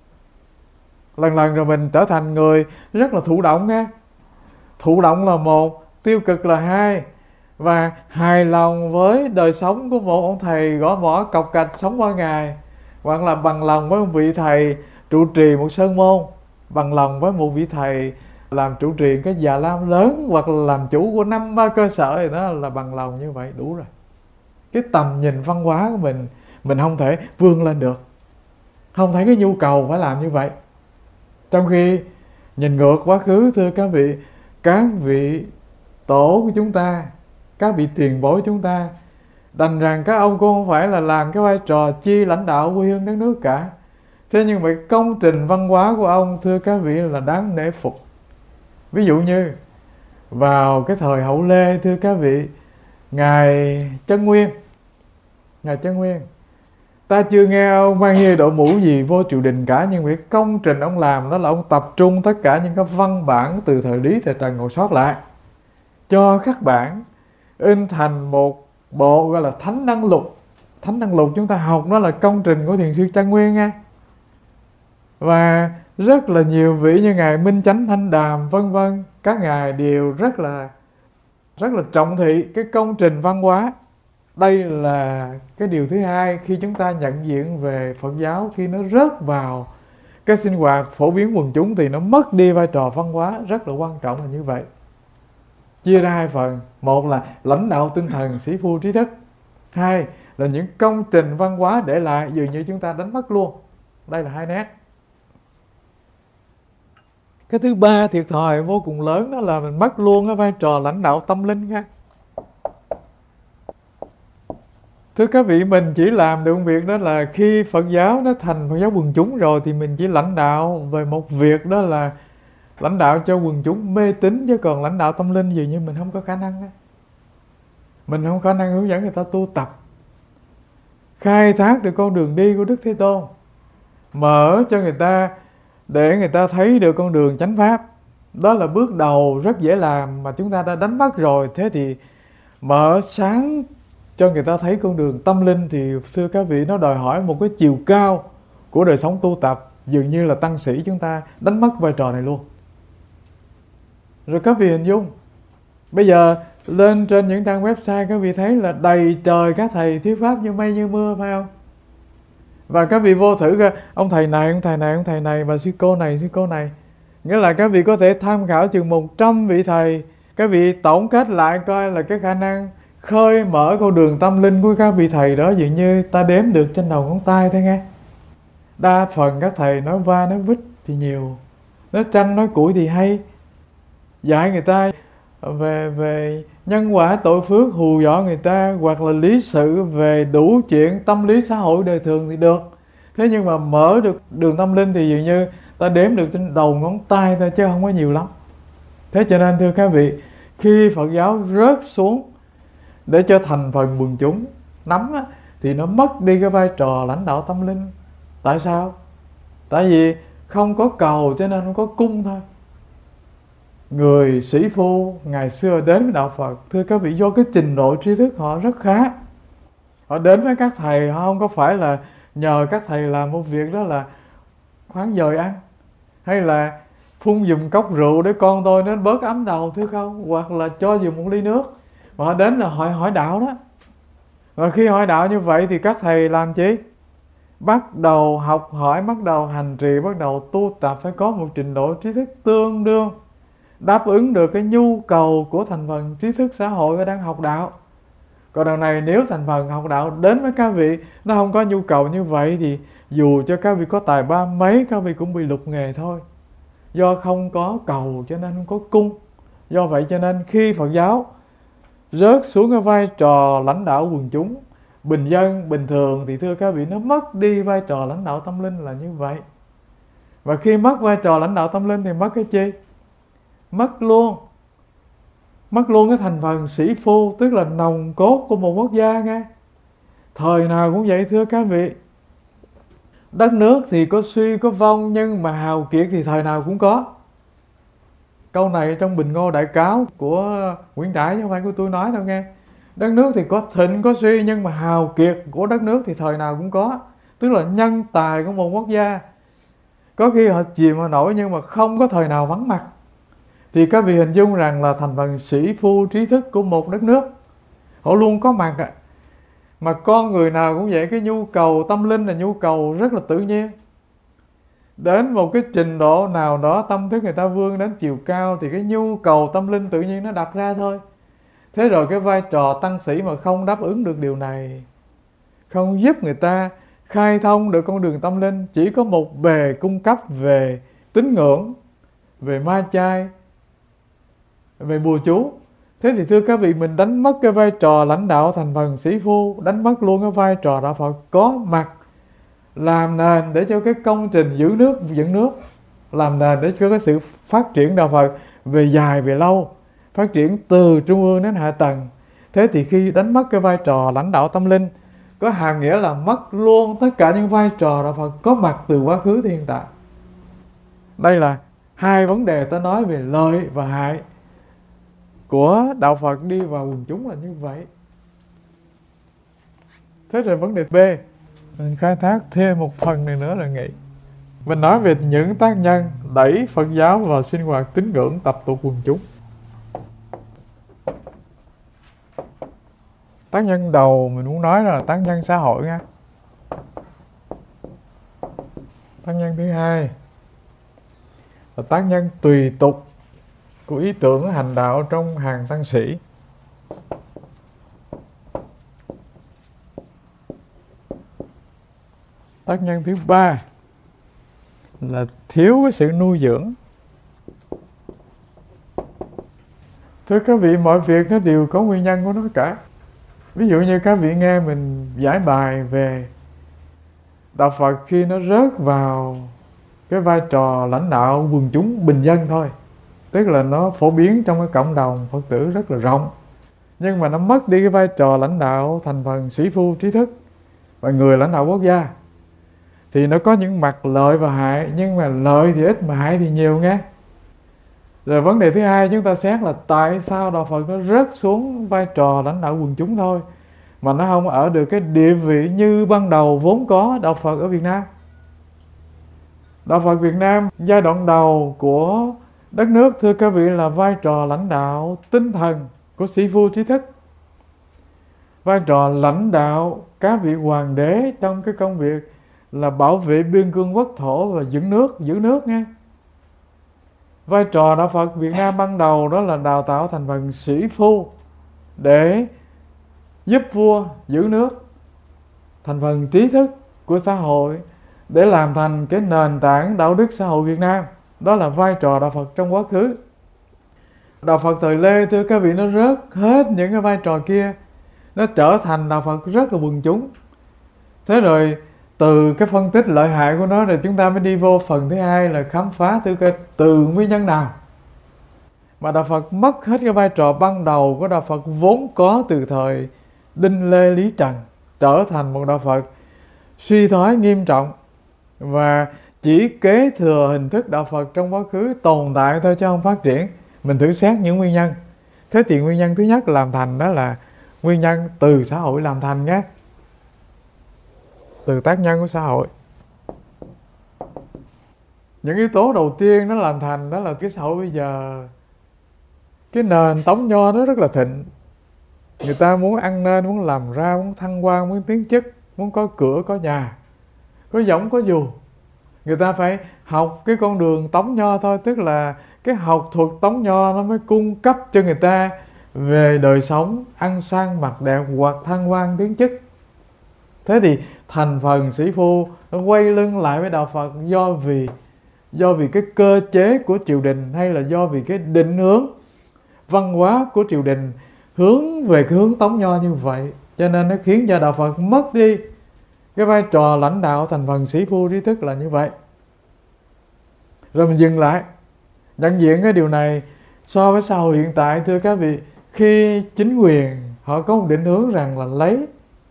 Lần lần rồi mình trở thành người rất là thụ động nghe. Thụ động là một, tiêu cực là hai. Và hài lòng với đời sống của một ông thầy gõ mõ cọc cạch sống qua ngày, hoặc là bằng lòng với một vị thầy trụ trì một sơn môn, bằng lòng với một vị thầy làm trụ trì cái già lam lớn, hoặc là làm chủ của năm ba cơ sở, thì đó là bằng lòng như vậy đủ rồi. cái tầm nhìn văn hóa của mình, mình không thể vươn lên được, không thấy cái nhu cầu phải làm như vậy. Trong khi nhìn ngược quá khứ, thưa các vị, các vị tổ của chúng ta, các vị tiền bối chúng ta, đành rằng các ông cũng không phải là làm cái vai trò chi lãnh đạo quê hương đất nước cả. Thế nhưng mà công trình văn hóa của ông, thưa các vị, là đáng nể phục. Ví dụ như vào cái thời Hậu Lê, thưa các vị, Ngài Chân Nguyên, Ngài Chân Nguyên, ta chưa nghe ông mang như đội mũ gì vô triều đình cả, nhưng cái công trình ông làm đó là ông tập trung tất cả những cái văn bản từ thời Lý thời Trần còn sót lại, cho các bản in thành một bộ gọi là Thánh Đăng Lục. Thánh Đăng Lục chúng ta học đó là công trình của Thiền sư Chân Nguyên nha. Và rất là nhiều vị như Ngài Minh Chánh Thanh Đàm vân vân, các ngài đều rất là rất là trọng thị cái công trình văn hóa. Đây là cái điều thứ hai khi chúng ta nhận diện về Phật giáo, khi nó rớt vào cái sinh hoạt phổ biến quần chúng thì nó mất đi vai trò văn hóa rất là quan trọng là như vậy. Chia ra hai phần, một là lãnh đạo tinh thần sĩ phu trí thức, hai là những công trình văn hóa để lại dường như chúng ta đánh mất luôn. Đây là hai nét. Cái thứ ba thiệt thòi vô cùng lớn đó là mình mất luôn cái vai trò lãnh đạo tâm linh nha. Thưa các vị, mình chỉ làm được việc đó là khi Phật giáo nó thành Phật giáo quần chúng rồi thì mình chỉ lãnh đạo về một việc, đó là lãnh đạo cho quần chúng mê tín, chứ còn lãnh đạo tâm linh dường như mình không có khả năng đó. Mình không có khả năng hướng dẫn người ta tu tập, khai thác được con đường đi của Đức Thế Tôn, mở cho người ta để người ta thấy được con đường chánh pháp. Đó là bước đầu rất dễ làm mà chúng ta đã đánh mất rồi. Thế thì mở sáng cho người ta thấy con đường tâm linh thì thưa các vị, nó đòi hỏi một cái chiều cao của đời sống tu tập. Dường như là tăng sĩ chúng ta đánh mất vai trò này luôn. Rồi các vị hình dung, bây giờ lên trên những trang website các vị thấy là đầy trời các thầy thuyết pháp như mây như mưa, phải không? Và các vị vô thử coi, ông thầy này, ông thầy này, ông thầy này, và sư cô này, sư cô này. Nghĩa là các vị có thể tham khảo chừng một trăm vị thầy. Các vị tổng kết lại coi là cái khả năng khơi mở con đường tâm linh của các vị thầy đó dường như ta đếm được trên đầu ngón tay thôi nghe. Đa phần các thầy nói va nói vít thì nhiều, nói tranh nói củi thì hay, dạy người ta về về nhân quả tội phước, hù dọa người ta, hoặc là lý sự về đủ chuyện tâm lý xã hội đời thường thì được. Thế nhưng mà mở được đường tâm linh thì dường như ta đếm được trên đầu ngón tay thôi, chứ không có nhiều lắm. Thế cho nên thưa các vị, khi Phật giáo rớt xuống để cho thành phần quần chúng nắm á, thì nó mất đi cái vai trò lãnh đạo tâm linh. Tại sao? Tại vì không có cầu cho nên không có cung thôi. Người sĩ phu ngày xưa đến với đạo Phật, thưa các vị, do cái trình độ tri thức họ rất khá. Họ đến với các thầy, họ không có phải là nhờ các thầy làm một việc đó là khoáng dời ăn, hay là phun dùm cốc rượu để con tôi nó bớt ấm đầu, thưa không? Hoặc là cho dùm một ly nước. Mà họ đến là hỏi hỏi đạo đó. Và khi hỏi đạo như vậy thì các thầy làm chi? Bắt đầu học hỏi, bắt đầu hành trì, bắt đầu tu tập, phải có một trình độ trí thức tương đương đáp ứng được cái nhu cầu của thành phần trí thức xã hội đang học đạo. Còn đằng này nếu thành phần học đạo đến với các vị nó không có nhu cầu như vậy thì dù cho các vị có tài ba mấy, các vị cũng bị lục nghề thôi. Do không có cầu cho nên không có cung. Do vậy cho nên khi Phật giáo rớt xuống cái vai trò lãnh đạo quần chúng bình dân, bình thường thì thưa các vị, nó mất đi vai trò lãnh đạo tâm linh là như vậy. Và khi mất vai trò lãnh đạo tâm linh thì mất cái chi? Mất luôn Mất luôn cái thành phần sĩ phu, tức là nòng cốt của một quốc gia nghe. Thời nào cũng vậy thưa các vị. Đất nước thì có suy có vong, nhưng mà hào kiệt thì thời nào cũng có. Câu này trong Bình Ngô Đại Cáo của Nguyễn Trãi chứ không phải của tôi nói đâu nghe. Đất nước thì có thịnh có suy, nhưng mà hào kiệt của đất nước thì thời nào cũng có. Tức là nhân tài của một quốc gia. Có khi họ chìm họ nổi nhưng mà không có thời nào vắng mặt. Thì các vị hình dung rằng là thành phần sĩ phu trí thức của một đất nước, họ luôn có mặt ạ. Mà con người nào cũng vậy, cái nhu cầu tâm linh là nhu cầu rất là tự nhiên. Đến một cái trình độ nào đó tâm thức người ta vươn đến chiều cao thì cái nhu cầu tâm linh tự nhiên nó đặt ra thôi. Thế rồi cái vai trò tăng sĩ mà không đáp ứng được điều này, không giúp người ta khai thông được con đường tâm linh, chỉ có một bề cung cấp về tín ngưỡng, về ma chay, về bùa chú, thế thì thưa các vị, mình đánh mất cái vai trò lãnh đạo thành phần sĩ phu, đánh mất luôn cái vai trò đạo Phật có mặt làm nền để cho cái công trình giữ nước dẫn nước, làm nền để cho cái sự phát triển đạo Phật về dài về lâu, phát triển từ trung ương đến hạ tầng. Thế thì khi đánh mất cái vai trò lãnh đạo tâm linh, có hàm nghĩa là mất luôn tất cả những vai trò đạo Phật có mặt từ quá khứ tới hiện tại. Đây là hai vấn đề ta nói về lợi và hại của đạo Phật đi vào quần chúng là như vậy. Thế rồi vấn đề B, mình khai thác thêm một phần này nữa là nghĩ. Mình nói về những tác nhân đẩy Phật giáo vào sinh hoạt tín ngưỡng tập tục quần chúng. Tác nhân đầu mình muốn nói là tác nhân xã hội nha. Tác nhân thứ hai là tác nhân tùy tục của ý tưởng hành đạo trong hàng tăng sĩ. Tác nhân thứ ba là thiếu cái sự nuôi dưỡng. Thưa các vị, mọi việc nó đều có nguyên nhân của nó cả. Ví dụ như các vị nghe mình giải bài về đạo Phật khi nó rớt vào cái vai trò lãnh đạo quần chúng bình dân thôi, tức là nó phổ biến trong cái cộng đồng Phật tử rất là rộng, nhưng mà nó mất đi cái vai trò lãnh đạo thành phần sĩ phu trí thức và người lãnh đạo quốc gia, thì nó có những mặt lợi và hại, nhưng mà lợi thì ít mà hại thì nhiều nghe. Rồi vấn đề thứ hai chúng ta xét là tại sao đạo Phật nó rớt xuống vai trò lãnh đạo quần chúng thôi, mà nó không ở được cái địa vị như ban đầu vốn có đạo Phật ở Việt Nam. Đạo Phật Việt Nam giai đoạn đầu của đất nước, thưa các vị, là vai trò lãnh đạo tinh thần của sĩ phu trí thức, vai trò lãnh đạo các vị hoàng đế trong cái công việc là bảo vệ biên cương quốc thổ và giữ nước, giữ nước nghe. Vai trò đạo Phật Việt Nam ban đầu đó là đào tạo thành phần sĩ phu để giúp vua giữ nước, thành phần trí thức của xã hội để làm thành cái nền tảng đạo đức xã hội Việt Nam. Đó là vai trò đạo Phật trong quá khứ. Đạo Phật thời Lê, thưa các vị, nó rớt hết những cái vai trò kia, nó trở thành đạo Phật rất là quần chúng. Thế rồi từ cái phân tích lợi hại của nó rồi chúng ta mới đi vô phần thứ hai là khám phá từ, cái, từ nguyên nhân nào mà đạo Phật mất hết cái vai trò ban đầu của đạo Phật vốn có từ thời Đinh Lê Lý Trần, trở thành một đạo Phật suy thoái nghiêm trọng và chỉ kế thừa hình thức đạo Phật trong quá khứ tồn tại thôi chứ không phát triển. Mình thử xét những nguyên nhân. Thế thì nguyên nhân thứ nhất làm thành đó là nguyên nhân từ xã hội làm thành nhé, từ tác nhân của xã hội. Những yếu tố đầu tiên nó làm thành đó là cái xã hội bây giờ, cái nền tống nho nó rất là thịnh. Người ta muốn ăn nên, muốn làm ra, muốn thăng quan, muốn tiến chức, muốn có cửa, có nhà, có giống, có dù. Người ta phải học cái con đường tống nho thôi, tức là cái học thuật tống nho nó mới cung cấp cho người ta về đời sống, ăn sang mặc đẹp hoặc thăng quan tiến chức. Thế thì thành phần sĩ phu nó quay lưng lại với đạo Phật do vì do vì cái cơ chế của triều đình, hay là do vì cái định hướng văn hóa của triều đình hướng về cái hướng tống nho như vậy, cho nên nó khiến cho đạo Phật mất đi cái vai trò lãnh đạo thành phần sĩ phu trí thức là như vậy. Rồi mình dừng lại nhận diện cái điều này so với xã hội hiện tại. Thưa các vị, khi chính quyền họ có một định hướng rằng là lấy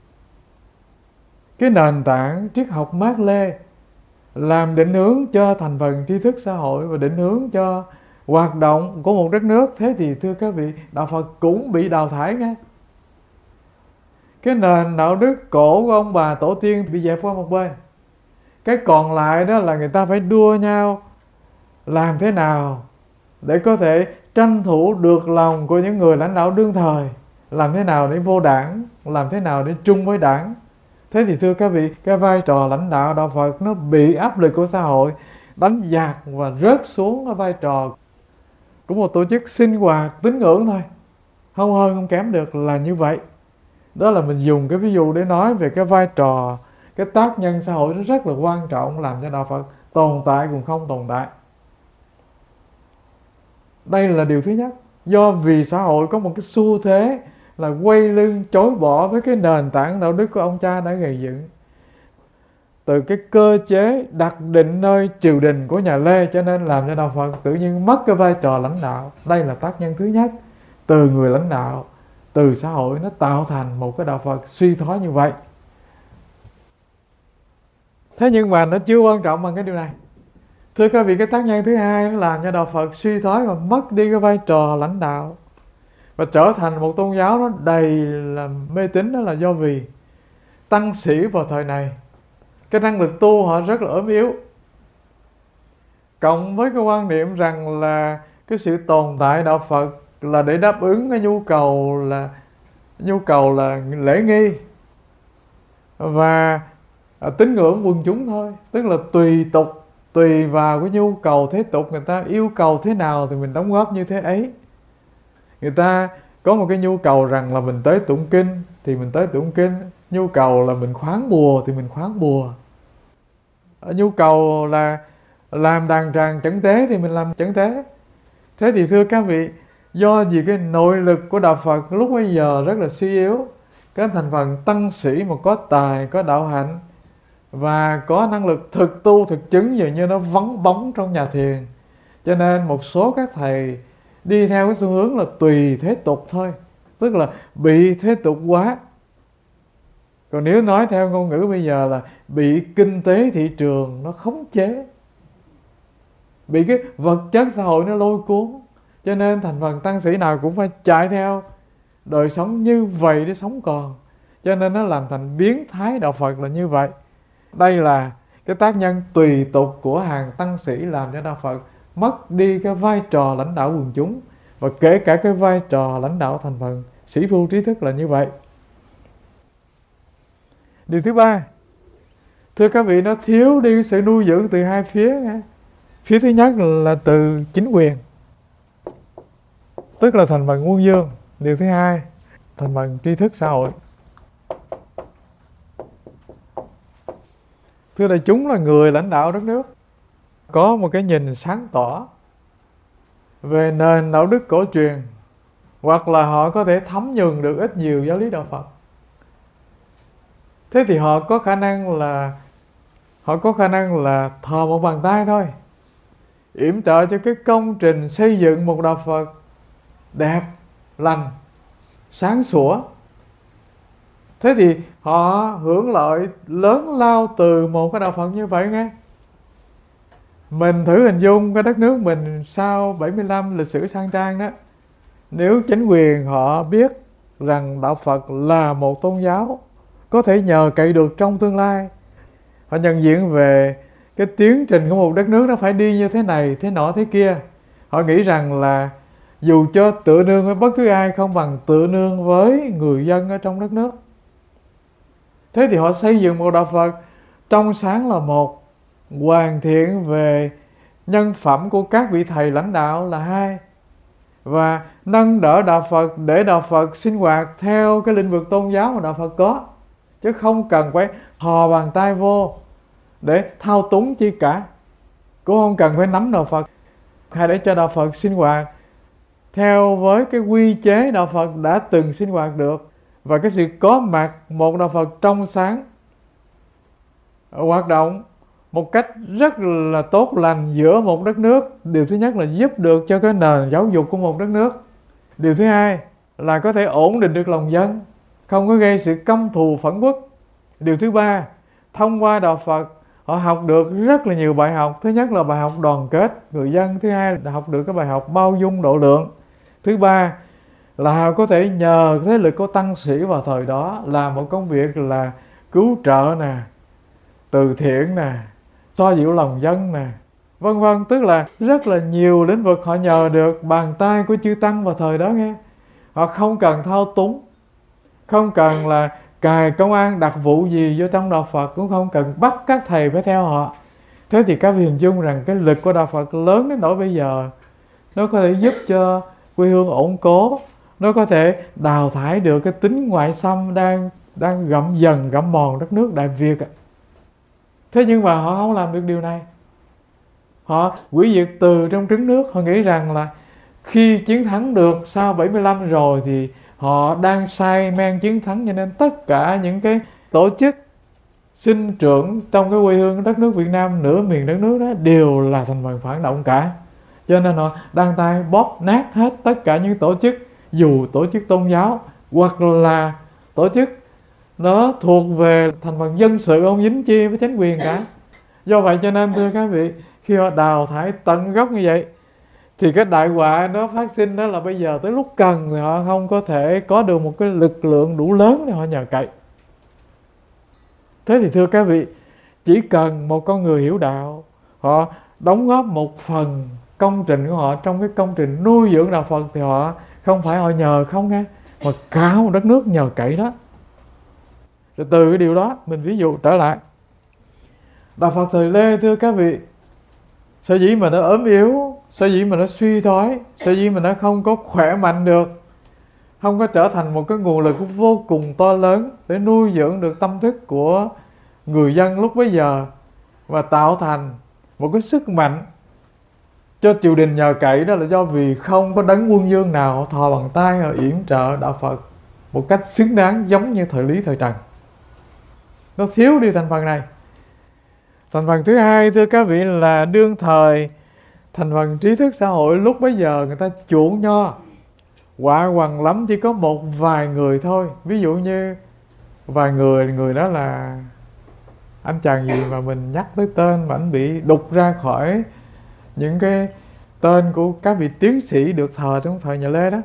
cái nền tảng triết học Mác Lê làm định hướng cho thành phần trí thức xã hội và định hướng cho hoạt động của một đất nước, thế thì thưa các vị, đạo Phật cũng bị đào thải nghe. Cái nền đạo đức cổ của ông bà tổ tiên bị dẹp qua một bên. Cái còn lại đó là người ta phải đua nhau làm thế nào để có thể tranh thủ được lòng của những người lãnh đạo đương thời, làm thế nào để vô đảng, làm thế nào để chung với đảng. Thế thì thưa các vị, cái vai trò lãnh đạo đạo Phật nó bị áp lực của xã hội đánh dạt và rớt xuống cái vai trò của một tổ chức sinh hoạt tín ngưỡng thôi. không hơn không kém được là như vậy. Đó là mình dùng cái ví dụ để nói về cái vai trò, cái tác nhân xã hội nó rất là quan trọng, làm cho đạo Phật tồn tại cũng không tồn tại. Đây là điều thứ nhất. Do vì xã hội có một cái xu thế là quay lưng chối bỏ với cái nền tảng đạo đức của ông cha đã gây dựng, từ cái cơ chế đặt định nơi triều đình của nhà Lê, cho nên làm cho đạo Phật tự nhiên mất cái vai trò lãnh đạo. Đây là tác nhân thứ nhất. Từ người lãnh đạo, từ xã hội, nó tạo thành một cái đạo Phật suy thoái như vậy. Thế nhưng mà nó chưa quan trọng bằng cái điều này. Thưa các vị, cái tác nhân thứ hai nó làm cho đạo Phật suy thoái và mất đi cái vai trò lãnh đạo và trở thành một tôn giáo nó đầy là mê tín. Đó là do vì tăng sĩ vào thời này, cái năng lực tu họ rất là ốm yếu, cộng với cái quan niệm rằng là cái sự tồn tại đạo Phật là để đáp ứng cái nhu cầu là nhu cầu là lễ nghi và tín ngưỡng quần chúng thôi. Tức là tùy tục, tùy vào cái nhu cầu thế tục, người ta yêu cầu thế nào thì mình đóng góp như thế ấy. Người ta có một cái nhu cầu rằng là mình tới tụng kinh thì mình tới tụng kinh, nhu cầu là mình khoán bùa thì mình khoán bùa, nhu cầu là làm đàn tràng chẩn tế thì mình làm chẩn tế. Thế thì thưa các vị, do vì cái nội lực của đạo Phật lúc bây giờ rất là suy yếu, cái thành phần tăng sĩ mà có tài, có đạo hạnh và có năng lực thực tu, thực chứng dường như nó vắng bóng trong nhà thiền. Cho nên một số các thầy đi theo cái xu hướng là tùy thế tục thôi, tức là bị thế tục quá. Còn nếu nói theo ngôn ngữ bây giờ là bị kinh tế thị trường nó khống chế, bị cái vật chất xã hội nó lôi cuốn. Cho nên thành phần tăng sĩ nào cũng phải chạy theo đời sống như vậy để sống còn. Cho nên nó làm thành biến thái đạo Phật là như vậy. Đây là cái tác nhân tùy tục của hàng tăng sĩ làm cho đạo Phật mất đi cái vai trò lãnh đạo quần chúng, và kể cả cái vai trò lãnh đạo thành phần sĩ phu trí thức là như vậy. Điều thứ ba, thưa các vị, nó thiếu đi sự nuôi dưỡng từ hai phía. Phía thứ nhất là từ chính quyền, tức là thành phần quân dương. Điều thứ hai, thành phần tri thức xã hội. Thưa đại chúng, là người lãnh đạo đất nước có một cái nhìn sáng tỏ về nền đạo đức cổ truyền, hoặc là họ có thể thấm nhuần được ít nhiều giáo lý đạo Phật. Thế thì họ có khả năng là họ có khả năng là thò một bàn tay thôi, yểm trợ cho cái công trình xây dựng một đạo Phật đẹp, lành, sáng sủa. Thế thì họ hưởng lợi lớn lao từ một cái đạo Phật như vậy nghe. Mình thử hình dung cái đất nước mình sau bảy mươi lăm lịch sử khang trang đó, nếu chính quyền họ biết rằng đạo Phật là một tôn giáo có thể nhờ cậy được trong tương lai, họ nhận diện về cái tiến trình của một đất nước nó phải đi như thế này, thế nọ, thế kia. Họ nghĩ rằng là dù cho tựa nương với bất cứ ai không bằng tựa nương với người dân ở trong đất nước. Thế thì họ xây dựng một đạo Phật trong sáng là một, hoàn thiện về nhân phẩm của các vị thầy lãnh đạo là hai, và nâng đỡ đạo Phật để đạo Phật sinh hoạt theo cái lĩnh vực tôn giáo mà đạo Phật có, chứ không cần phải thò bàn tay vô để thao túng chi cả, cũng không cần phải nắm đạo Phật, hay để cho đạo Phật sinh hoạt theo với cái quy chế đạo Phật đã từng sinh hoạt được. Và cái sự có mặt một đạo Phật trong sáng hoạt động một cách rất là tốt lành giữa một đất nước, điều thứ nhất là giúp được cho cái nền giáo dục của một đất nước. Điều thứ hai là có thể ổn định được lòng dân, không có gây sự căm thù phẫn uất. Điều thứ ba, thông qua đạo Phật họ học được rất là nhiều bài học. Thứ nhất là bài học đoàn kết người dân, thứ hai là học được cái bài học bao dung độ lượng, thứ ba là có thể nhờ thế lực của tăng sĩ vào thời đó làm một công việc là cứu trợ nè, từ thiện nè, xoa dịu lòng dân nè, vân vân. Tức là rất là nhiều lĩnh vực họ nhờ được bàn tay của chư tăng vào thời đó nghe. Họ không cần thao túng, không cần là cài công an đặc vụ gì vô trong đạo Phật, cũng không cần bắt các thầy phải theo họ. Thế thì các vị hình dung rằng cái lực của đạo Phật lớn đến nỗi bây giờ nó có thể giúp cho quê hương ổn cố, nó có thể đào thải được cái tính ngoại xâm đang đang gặm dần gặm mòn đất nước Đại Việt. Thế nhưng mà họ không làm được điều này. Họ hủy diệt từ trong trứng nước. Họ nghĩ rằng là khi chiến thắng được sau bảy mươi lăm rồi thì họ đang say men chiến thắng, cho nên tất cả những cái tổ chức sinh trưởng trong cái quê hương đất nước Việt Nam, nửa miền đất nước đó đều là thành phần phản động cả. Cho nên họ đang tay bóp nát hết tất cả những tổ chức, dù tổ chức tôn giáo hoặc là tổ chức nó thuộc về thành phần dân sự, không dính chi với chính quyền cả. Do vậy cho nên thưa các vị, khi họ đào thải tận gốc như vậy thì cái đại họa nó phát sinh đó là bây giờ tới lúc cần thì họ không có thể có được một cái lực lượng đủ lớn để họ nhờ cậy. Thế thì thưa các vị, chỉ cần một con người hiểu đạo, họ đóng góp một phần công trình của họ trong cái công trình nuôi dưỡng đạo Phật, thì họ không phải họ nhờ không nghe, mà cả một đất nước nhờ cậy đó. Rồi từ cái điều đó mình ví dụ trở lại đạo Phật thời Lê, thưa các vị, sở dĩ mà nó ốm yếu, sở dĩ mà nó suy thoái, sở dĩ mà nó không có khỏe mạnh được, không có trở thành một cái nguồn lực vô cùng to lớn để nuôi dưỡng được tâm thức của người dân lúc bấy giờ và tạo thành một cái sức mạnh cho triều đình nhờ cậy, đó là do vì không có đấng quân vương nào thò bằng tay ở yểm trợ đạo Phật một cách xứng đáng giống như thời Lý thời Trần. Nó thiếu đi thành phần này. Thành phần thứ hai, thưa các vị, là đương thời thành phần trí thức xã hội lúc bấy giờ người ta chuộng nho, quả hoàng lắm chỉ có một vài người thôi. Ví dụ như vài người, người đó là anh chàng gì mà mình nhắc tới tên mà anh bị đục ra khỏi những cái tên của các vị tiến sĩ được thờ trong thời nhà Lê đó.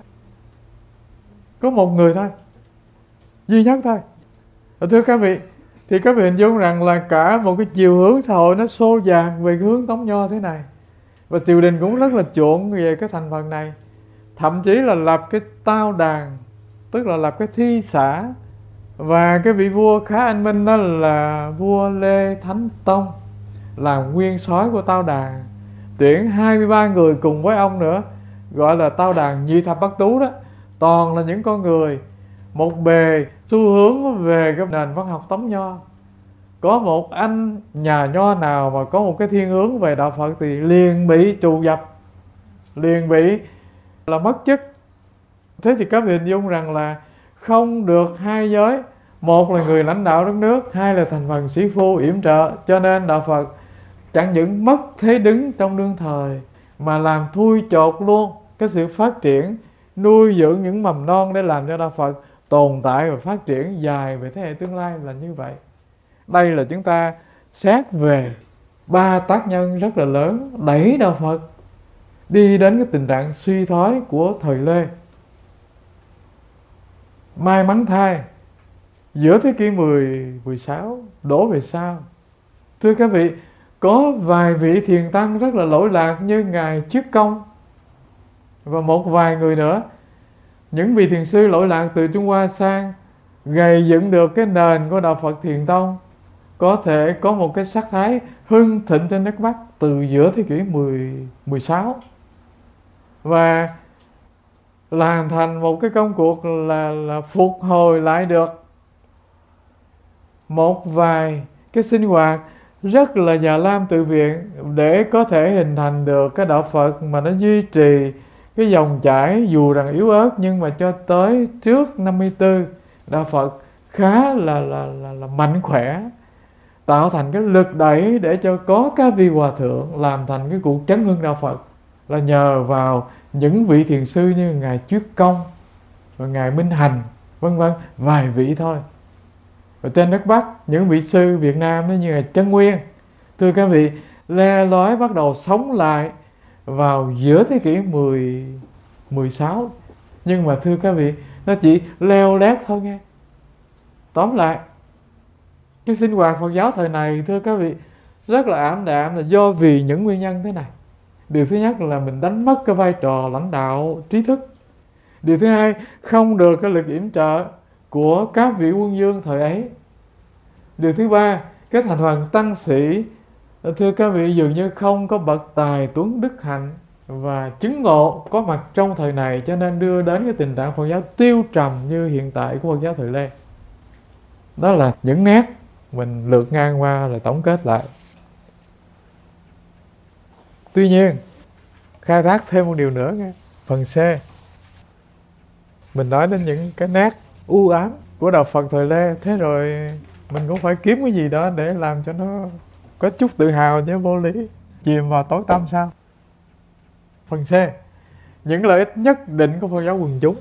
Có một người thôi, duy nhất thôi. Thưa các vị, thì các vị hình dung rằng là cả một cái chiều hướng xã hội nó xô dạt về cái hướng tống nho thế này, và triều đình cũng rất là chuộng về cái thành phần này, thậm chí là lập cái tao đàn, tức là lập cái thi xã. Và cái vị vua khá anh minh đó là vua Lê Thánh Tông làm nguyên soái của tao đàn, tuyển hai mươi ba người cùng với ông nữa, gọi là tao đàn Nhị Thập Bát Tú đó. Toàn là những con người một bề xu hướng về cái nền văn học tống nho. Có một anh nhà nho nào mà có một cái thiên hướng về đạo Phật thì liền bị trù dập, liền bị là mất chức. Thế thì các vị hình dung rằng là không được hai giới, một là người lãnh đạo đất nước, hai là thành phần sĩ phu yểm trợ, cho nên đạo Phật chẳng những mất thế đứng trong đương thời mà làm thui chột luôn cái sự phát triển, nuôi dưỡng những mầm non để làm cho đạo Phật tồn tại và phát triển dài về thế hệ tương lai là như vậy. Đây là chúng ta xét về ba tác nhân rất là lớn đẩy đạo Phật đi đến cái tình trạng suy thoái của thời Lê. May mắn thay, giữa thế kỷ mười, mười sáu đổ về sau, thưa các vị, có vài vị thiền tăng rất là lỗi lạc như Ngài Triết Công và một vài người nữa. Những vị thiền sư lỗi lạc từ Trung Hoa sang gầy dựng được cái nền của đạo Phật Thiền Tông, có thể có một cái sắc thái hưng thịnh trên đất Bắc từ giữa thế kỷ mười, mười sáu, và làm thành một cái công cuộc là, là phục hồi lại được một vài cái sinh hoạt rất là già lam tự viện để có thể hình thành được cái đạo Phật mà nó duy trì cái dòng chảy dù rằng yếu ớt, nhưng mà cho tới trước năm mươi tư đạo Phật khá là, là, là, là mạnh khỏe, tạo thành cái lực đẩy để cho có các vị hòa thượng làm thành cái cuộc chấn hưng đạo Phật, là nhờ vào những vị thiền sư như Ngài Triết Công và Ngài Minh Hành vân vân, vài vị thôi. Và trên đất Bắc, những vị sư Việt Nam đó như Ngài Trân Nguyên, thưa các vị, le lói bắt đầu sống lại vào giữa thế kỷ mười, mười sáu. Nhưng mà thưa các vị, nó chỉ leo lét thôi nghe. Tóm lại, cái sinh hoạt Phật giáo thời này, thưa các vị, rất là ảm đạm là do vì những nguyên nhân thế này. Điều thứ nhất là mình đánh mất cái vai trò lãnh đạo trí thức. Điều thứ hai, không được cái lực yểm trợ của các vị quân vương thời ấy. Điều thứ ba, cái thành phần tăng sĩ, thưa các vị, dường như không có bậc tài tuấn đức hạnh và chứng ngộ có mặt trong thời này, cho nên đưa đến cái tình trạng Phật giáo tiêu trầm như hiện tại của Phật giáo thời Lê. Đó là những nét mình lược ngang qua rồi tổng kết lại. Tuy nhiên, khai thác thêm một điều nữa nghe. Phần C, mình nói đến những cái nét u ám của đạo Phật thời Lê. Thế rồi mình cũng phải kiếm cái gì đó để làm cho nó có chút tự hào chứ vô lý chìm vào tối tăm sao. Phần C, những lợi ích nhất định của Phật giáo quần chúng.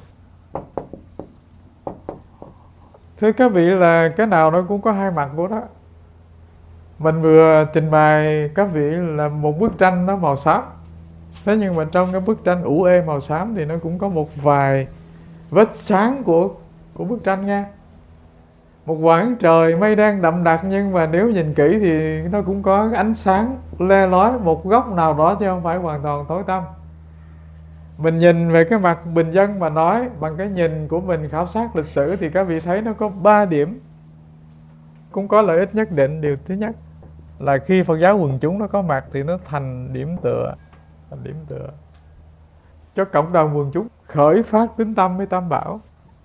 Thưa các vị, là cái nào nó cũng có hai mặt của nó. Mình vừa trình bày các vị là một bức tranh nó màu xám. Thế nhưng mà trong cái bức tranh ủ ê màu xám thì nó cũng có một vài vết sáng của, của bức tranh nha. Một khoảng trời mây đen đậm đặc, nhưng mà nếu nhìn kỹ thì nó cũng có cái ánh sáng le lói một góc nào đó, chứ không phải hoàn toàn tối tăm. Mình nhìn về cái mặt bình dân mà nói, bằng cái nhìn của mình khảo sát lịch sử, thì các vị thấy nó có ba điểm cũng có lợi ích nhất định. Điều thứ nhất là khi Phật giáo quần chúng nó có mặt thì nó thành điểm tựa, thành điểm tựa cho cộng đồng quần chúng khởi phát tín tâm với Tam Bảo.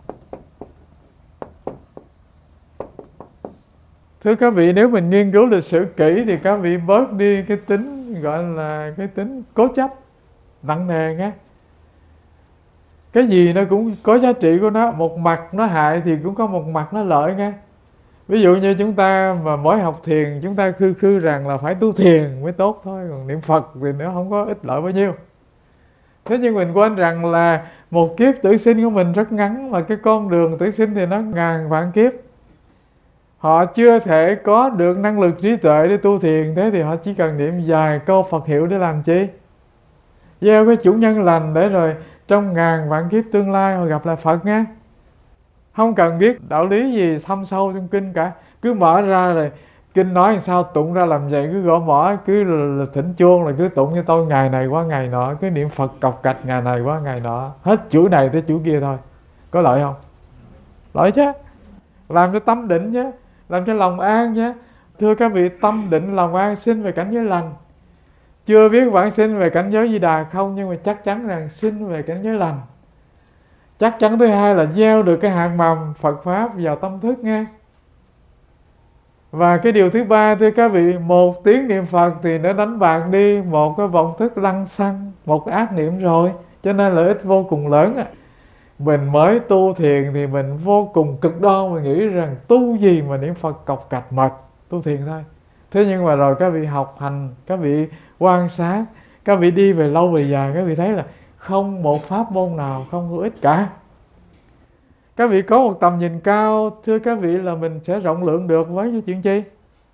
Thưa các vị, nếu mình nghiên cứu lịch sử kỹ thì các vị bớt đi cái tính gọi là cái tính cố chấp nặng nề nghe. Cái gì nó cũng có giá trị của nó, một mặt nó hại thì cũng có một mặt nó lợi nghe. Ví dụ như chúng ta mà mới học thiền, chúng ta khư khư rằng là phải tu thiền mới tốt thôi, còn niệm Phật thì nó không có ích lợi bao nhiêu. Thế nhưng mình quên rằng là một kiếp tử sinh của mình rất ngắn, mà cái con đường tử sinh thì nó ngàn vạn kiếp. Họ chưa thể có được năng lực trí tuệ để tu thiền, thế thì họ chỉ cần niệm vài câu Phật hiệu để làm chi? Gieo cái chủ nhân lành để rồi trong ngàn vạn kiếp tương lai họ gặp lại Phật nha. Không cần biết đạo lý gì thâm sâu trong kinh cả, cứ mở ra rồi kinh nói làm sao tụng ra làm vậy, cứ gõ mỏ, cứ là thỉnh chuông rồi cứ tụng cho tôi ngày này qua ngày nọ, cứ niệm Phật cọc cạch ngày này qua ngày nọ, hết chuỗi này tới chuỗi kia thôi. Có lợi không? Lợi chứ. Làm cho tâm định nhé, làm cho lòng an nhé. Thưa các vị, tâm định lòng an sinh về cảnh giới lành. Chưa biết vãng sinh về cảnh giới Di Đà không, nhưng mà chắc chắn rằng sinh về cảnh giới lành. Chắc chắn thứ hai là gieo được cái hạt mầm Phật Pháp vào tâm thức nghe. Và cái điều thứ ba, thưa các vị, một tiếng niệm Phật thì nó đánh bạc đi một cái vọng thức lăng xăng, một cái ác niệm rồi. Cho nên lợi ích vô cùng lớn. Mình mới tu thiền thì mình vô cùng cực đoan, mình nghĩ rằng tu gì mà niệm Phật cọc cạch mệt, tu thiền thôi. Thế nhưng mà rồi các vị học hành, các vị quan sát, các vị đi về lâu về dài, các vị thấy là không một pháp môn nào không hữu ích cả. Các vị có một tầm nhìn cao, thưa các vị, là mình sẽ rộng lượng được với cái chuyện chi?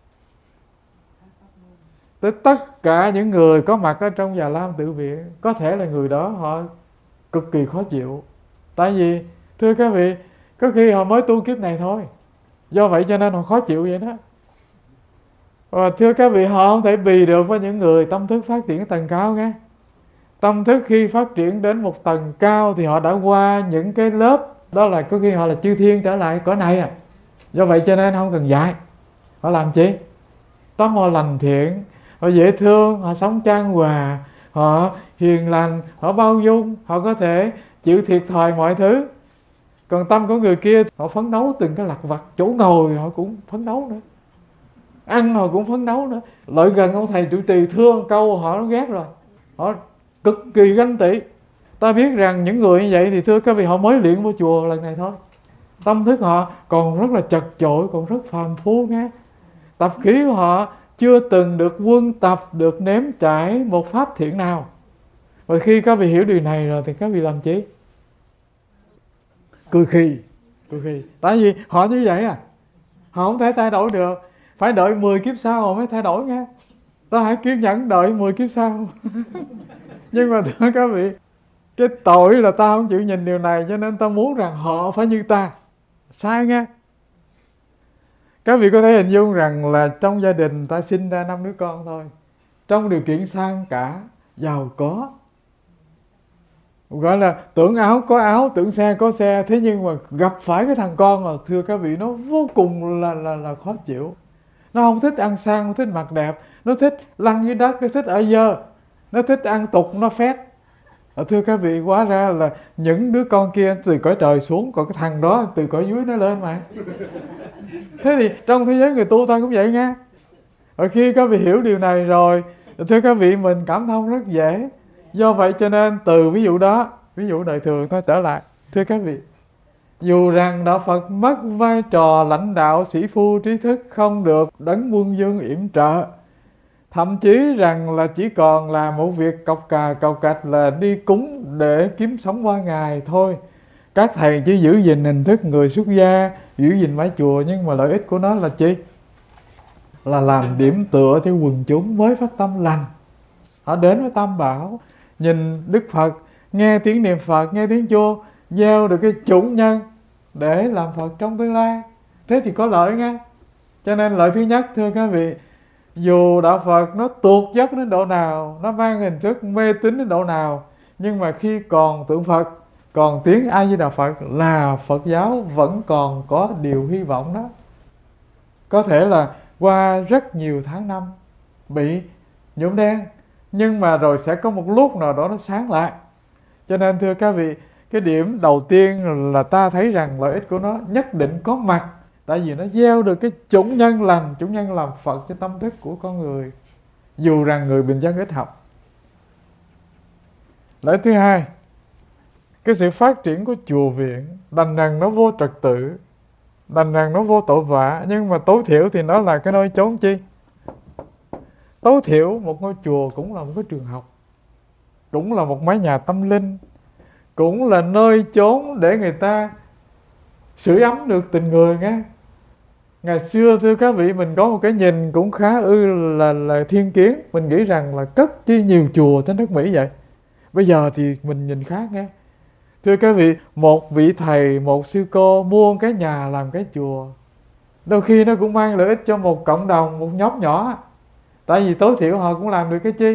Tới tất cả những người có mặt ở trong Già Lam Tự Viện, có thể là người đó họ cực kỳ khó chịu. Tại vì, thưa các vị, có khi họ mới tu kiếp này thôi, do vậy cho nên họ khó chịu vậy đó. Và thưa các vị, họ không thể bì được với những người tâm thức phát triển tầng cao nghe. Tâm thức khi phát triển đến một tầng cao thì họ đã qua những cái lớp, đó là có khi họ là chư thiên trở lại cõi này à. Do vậy cho nên không cần dạy. Họ làm chi? Tâm họ lành thiện, họ dễ thương, họ sống chan hòa, họ hiền lành, họ bao dung, họ có thể chịu thiệt thòi mọi thứ. Còn tâm của người kia, họ phấn đấu từng cái lặt vặt, chỗ ngồi họ cũng phấn đấu nữa, ăn họ cũng phấn đấu nữa. Lợi gần ông thầy trụ trì thương câu họ nó ghét rồi, họ cực kỳ ganh tị. Ta biết rằng những người như vậy thì thưa các vị, họ mới luyện vô chùa lần này thôi. Tâm thức họ còn rất là chật chội, còn rất phàm phu nghe. Tập khí của họ chưa từng được quân tập, được nếm trải một pháp thiện nào. Và khi các vị hiểu điều này rồi thì các vị làm chi? Cười khì, cười khì. Tại vì họ như vậy à, họ không thể thay đổi được. Phải đợi mười kiếp sau họ mới thay đổi nghe. Ta hãy kiên nhẫn đợi mười kiếp sau. Nhưng mà thưa các vị, cái tội là ta không chịu nhìn điều này, cho nên ta muốn rằng họ phải như ta. Sai nghe. Các vị có thể hình dung rằng là trong gia đình ta sinh ra năm đứa con thôi, trong điều kiện sang cả, giàu có, gọi là tưởng áo có áo, tưởng xe có xe. Thế nhưng mà gặp phải cái thằng con mà thưa các vị, nó vô cùng là, là, là khó chịu. Nó không thích ăn sang, không thích mặc đẹp, nó thích lăn dưới đất, nó thích ở dơ. nó thích ăn tục, nó phét. Thưa các vị, hóa ra là những đứa con kia từ cõi trời xuống, còn cái thằng đó từ cõi dưới nó lên mà. Thế thì trong thế giới người tu ta cũng vậy nha. Và khi các vị hiểu điều này rồi, thưa các vị, mình cảm thông rất dễ. Do vậy cho nên từ ví dụ đó, ví dụ đời thường ta trở lại, thưa các vị, dù rằng Đạo Phật mất vai trò lãnh đạo sĩ phu trí thức, không được đấng quân vương yểm trợ, thậm chí rằng là chỉ còn là một việc cọc cà cọc cạch là đi cúng để kiếm sống qua ngày thôi. Các thầy chỉ giữ gìn hình thức người xuất gia, giữ gìn mái chùa, nhưng mà lợi ích của nó là chi? Là làm điểm tựa cho quần chúng mới phát tâm lành. Họ đến với Tam Bảo, nhìn Đức Phật, nghe tiếng niệm Phật, nghe tiếng Chúa, gieo được cái chủng nhân để làm Phật trong tương lai. Thế thì có lợi nghe. Cho nên lợi thứ nhất, thưa các vị, dù Đạo Phật nó tuột dốc đến độ nào, nó mang hình thức mê tín đến độ nào, nhưng mà khi còn tượng Phật, còn tiếng A Di Đà Phật là Phật giáo vẫn còn có điều hy vọng đó. Có thể là qua rất nhiều tháng năm bị nhuộm đen, nhưng mà rồi sẽ có một lúc nào đó nó sáng lại. Cho nên thưa các vị, cái điểm đầu tiên là ta thấy rằng lợi ích của nó nhất định có mặt, tại vì nó gieo được cái chủng nhân lành, chủng nhân làm Phật cho tâm thức của con người, dù rằng người bình dân ít học. Lợi thứ hai, cái sự phát triển của chùa viện, đành rằng nó vô trật tự, đành rằng nó vô tội vạ, nhưng mà tối thiểu thì nó là cái nơi chốn chi? Tối thiểu một ngôi chùa cũng là một cái trường học, cũng là một mái nhà tâm linh, cũng là nơi chốn để người ta sưởi ấm được tình người nghe. Ngày xưa thưa các vị, mình có một cái nhìn cũng khá ư là, là thiên kiến. Mình nghĩ rằng là cất chi nhiều chùa trên nước Mỹ vậy. Bây giờ thì mình nhìn khác nghe. Thưa các vị, một vị thầy, một sư cô mua cái nhà làm cái chùa, đôi khi nó cũng mang lợi ích cho một cộng đồng, một nhóm nhỏ. Tại vì tối thiểu họ cũng làm được cái chi?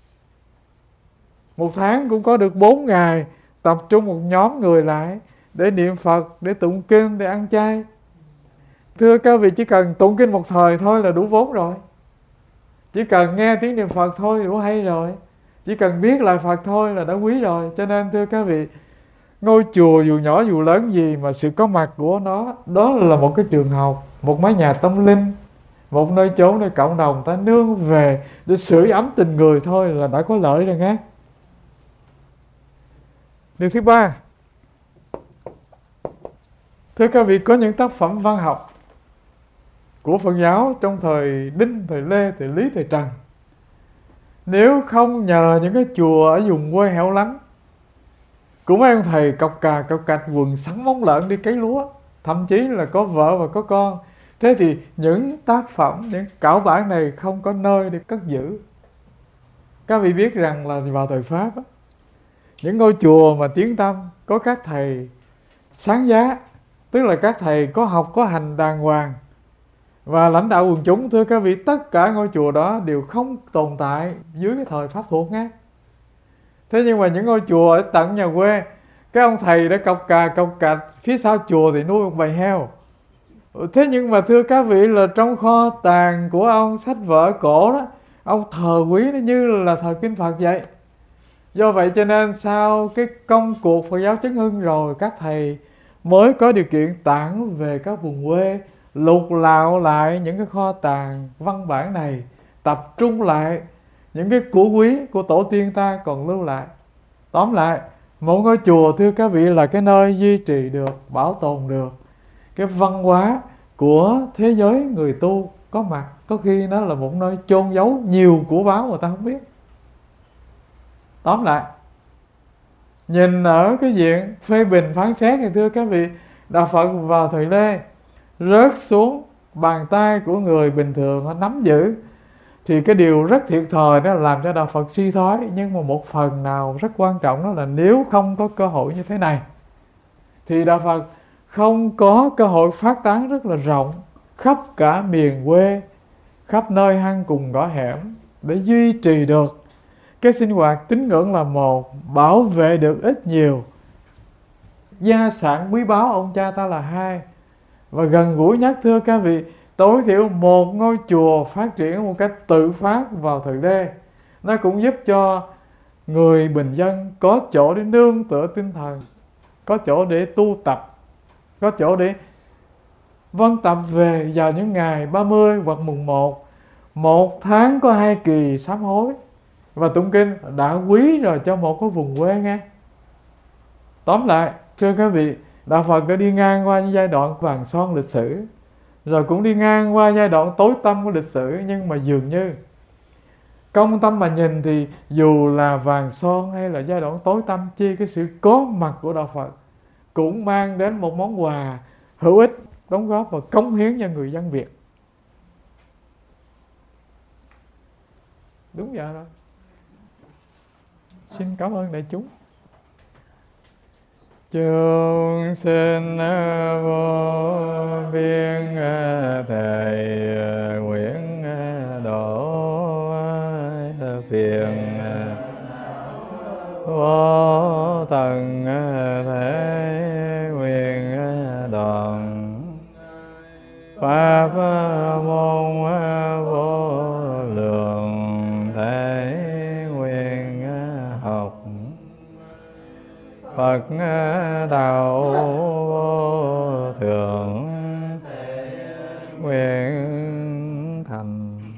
Một tháng cũng có được bốn ngày tập trung một nhóm người lại để niệm Phật, để tụng kinh, để ăn chay. Thưa các vị, chỉ cần tụng kinh một thời thôi là đủ vốn rồi. Chỉ cần nghe tiếng niệm Phật thôi đủ hay rồi. Chỉ cần biết lời Phật thôi là đã quý rồi. Cho nên thưa các vị, ngôi chùa dù nhỏ dù lớn gì mà sự có mặt của nó, đó là một cái trường học, một mái nhà tâm linh, một nơi chốn để cộng đồng ta nương về để sưởi ấm tình người thôi là đã có lợi rồi nghe. Điều thứ ba, thưa các vị, có những tác phẩm văn học của Phật giáo trong thời Đinh, thời Lê, thời Lý, thời Trần, nếu không nhờ những cái chùa ở vùng quê hẻo lánh của mấy ông thầy cọc cà cọc cạch, quần sắn móng lợn đi cấy lúa, thậm chí là có vợ và có con, thế thì những tác phẩm, những cảo bản này không có nơi để cất giữ. Các vị biết rằng là vào thời Pháp á, những ngôi chùa mà tiếng tăm có các thầy sáng giá, tức là các thầy có học có hành đàng hoàng và lãnh đạo quần chúng, thưa các vị, tất cả ngôi chùa đó đều không tồn tại dưới cái thời Pháp thuộc nghe. Thế nhưng mà những ngôi chùa ở tận nhà quê, cái ông thầy đã cọc cà cọc cạch, phía sau chùa thì nuôi một bầy heo. Thế nhưng mà thưa các vị, là trong kho tàng của ông, sách vở cổ đó, ông thờ quý nó như là thờ kinh Phật vậy. Do vậy cho nên sau cái công cuộc Phật giáo chấn hưng rồi, các thầy mới có điều kiện tản về các vùng quê, lục lạo lại những cái kho tàng văn bản này, tập trung lại những cái của quý của tổ tiên ta còn lưu lại. Tóm lại, một ngôi chùa thưa các vị là cái nơi duy trì được, bảo tồn được cái văn hóa của thế giới người tu có mặt. Có khi nó là một nơi chôn giấu nhiều của báo mà ta không biết. Tóm lại, nhìn ở cái diện phê bình phán xét thì thưa các vị, Đạo Phật vào thời Lê rớt xuống bàn tay của người bình thường họ nắm giữ, thì cái điều rất thiệt thòi đó làm cho Đạo Phật suy thoái. Nhưng mà một phần nào rất quan trọng đó là nếu không có cơ hội như thế này thì Đạo Phật không có cơ hội phát tán rất là rộng khắp cả miền quê, khắp nơi hang cùng ngõ hẻm, để duy trì được cái sinh hoạt tín ngưỡng là một, bảo vệ được ít nhiều gia sản quý báu ông cha ta là hai, và gần gũi nhất thưa các vị, tối thiểu một ngôi chùa phát triển một cách tự phát vào thời Lê nó cũng giúp cho người bình dân có chỗ để nương tựa tinh thần, có chỗ để tu tập, có chỗ để vân tập về vào những ngày ba mươi hoặc mùng một. Một tháng có hai kỳ sám hối và tụng kinh đã quý rồi cho một cái vùng quê nghe. Tóm lại, thưa các vị, Đạo Phật đã đi ngang qua những giai đoạn vàng son lịch sử, rồi cũng đi ngang qua giai đoạn tối tăm của lịch sử, nhưng mà dường như công tâm mà nhìn thì dù là vàng son hay là giai đoạn tối tăm, chi cái sự có mặt của Đạo Phật cũng mang đến một món quà hữu ích, đóng góp và cống hiến cho người dân Việt. Đúng vậy đó. Xin cảm ơn đại chúng. Chúng sinh vô biên thầy nguyện độ phiền vô tận thể nguyện đoàn pháp môn vô lượng thể nguyện học Phật đạo vô thượng nguyện thành.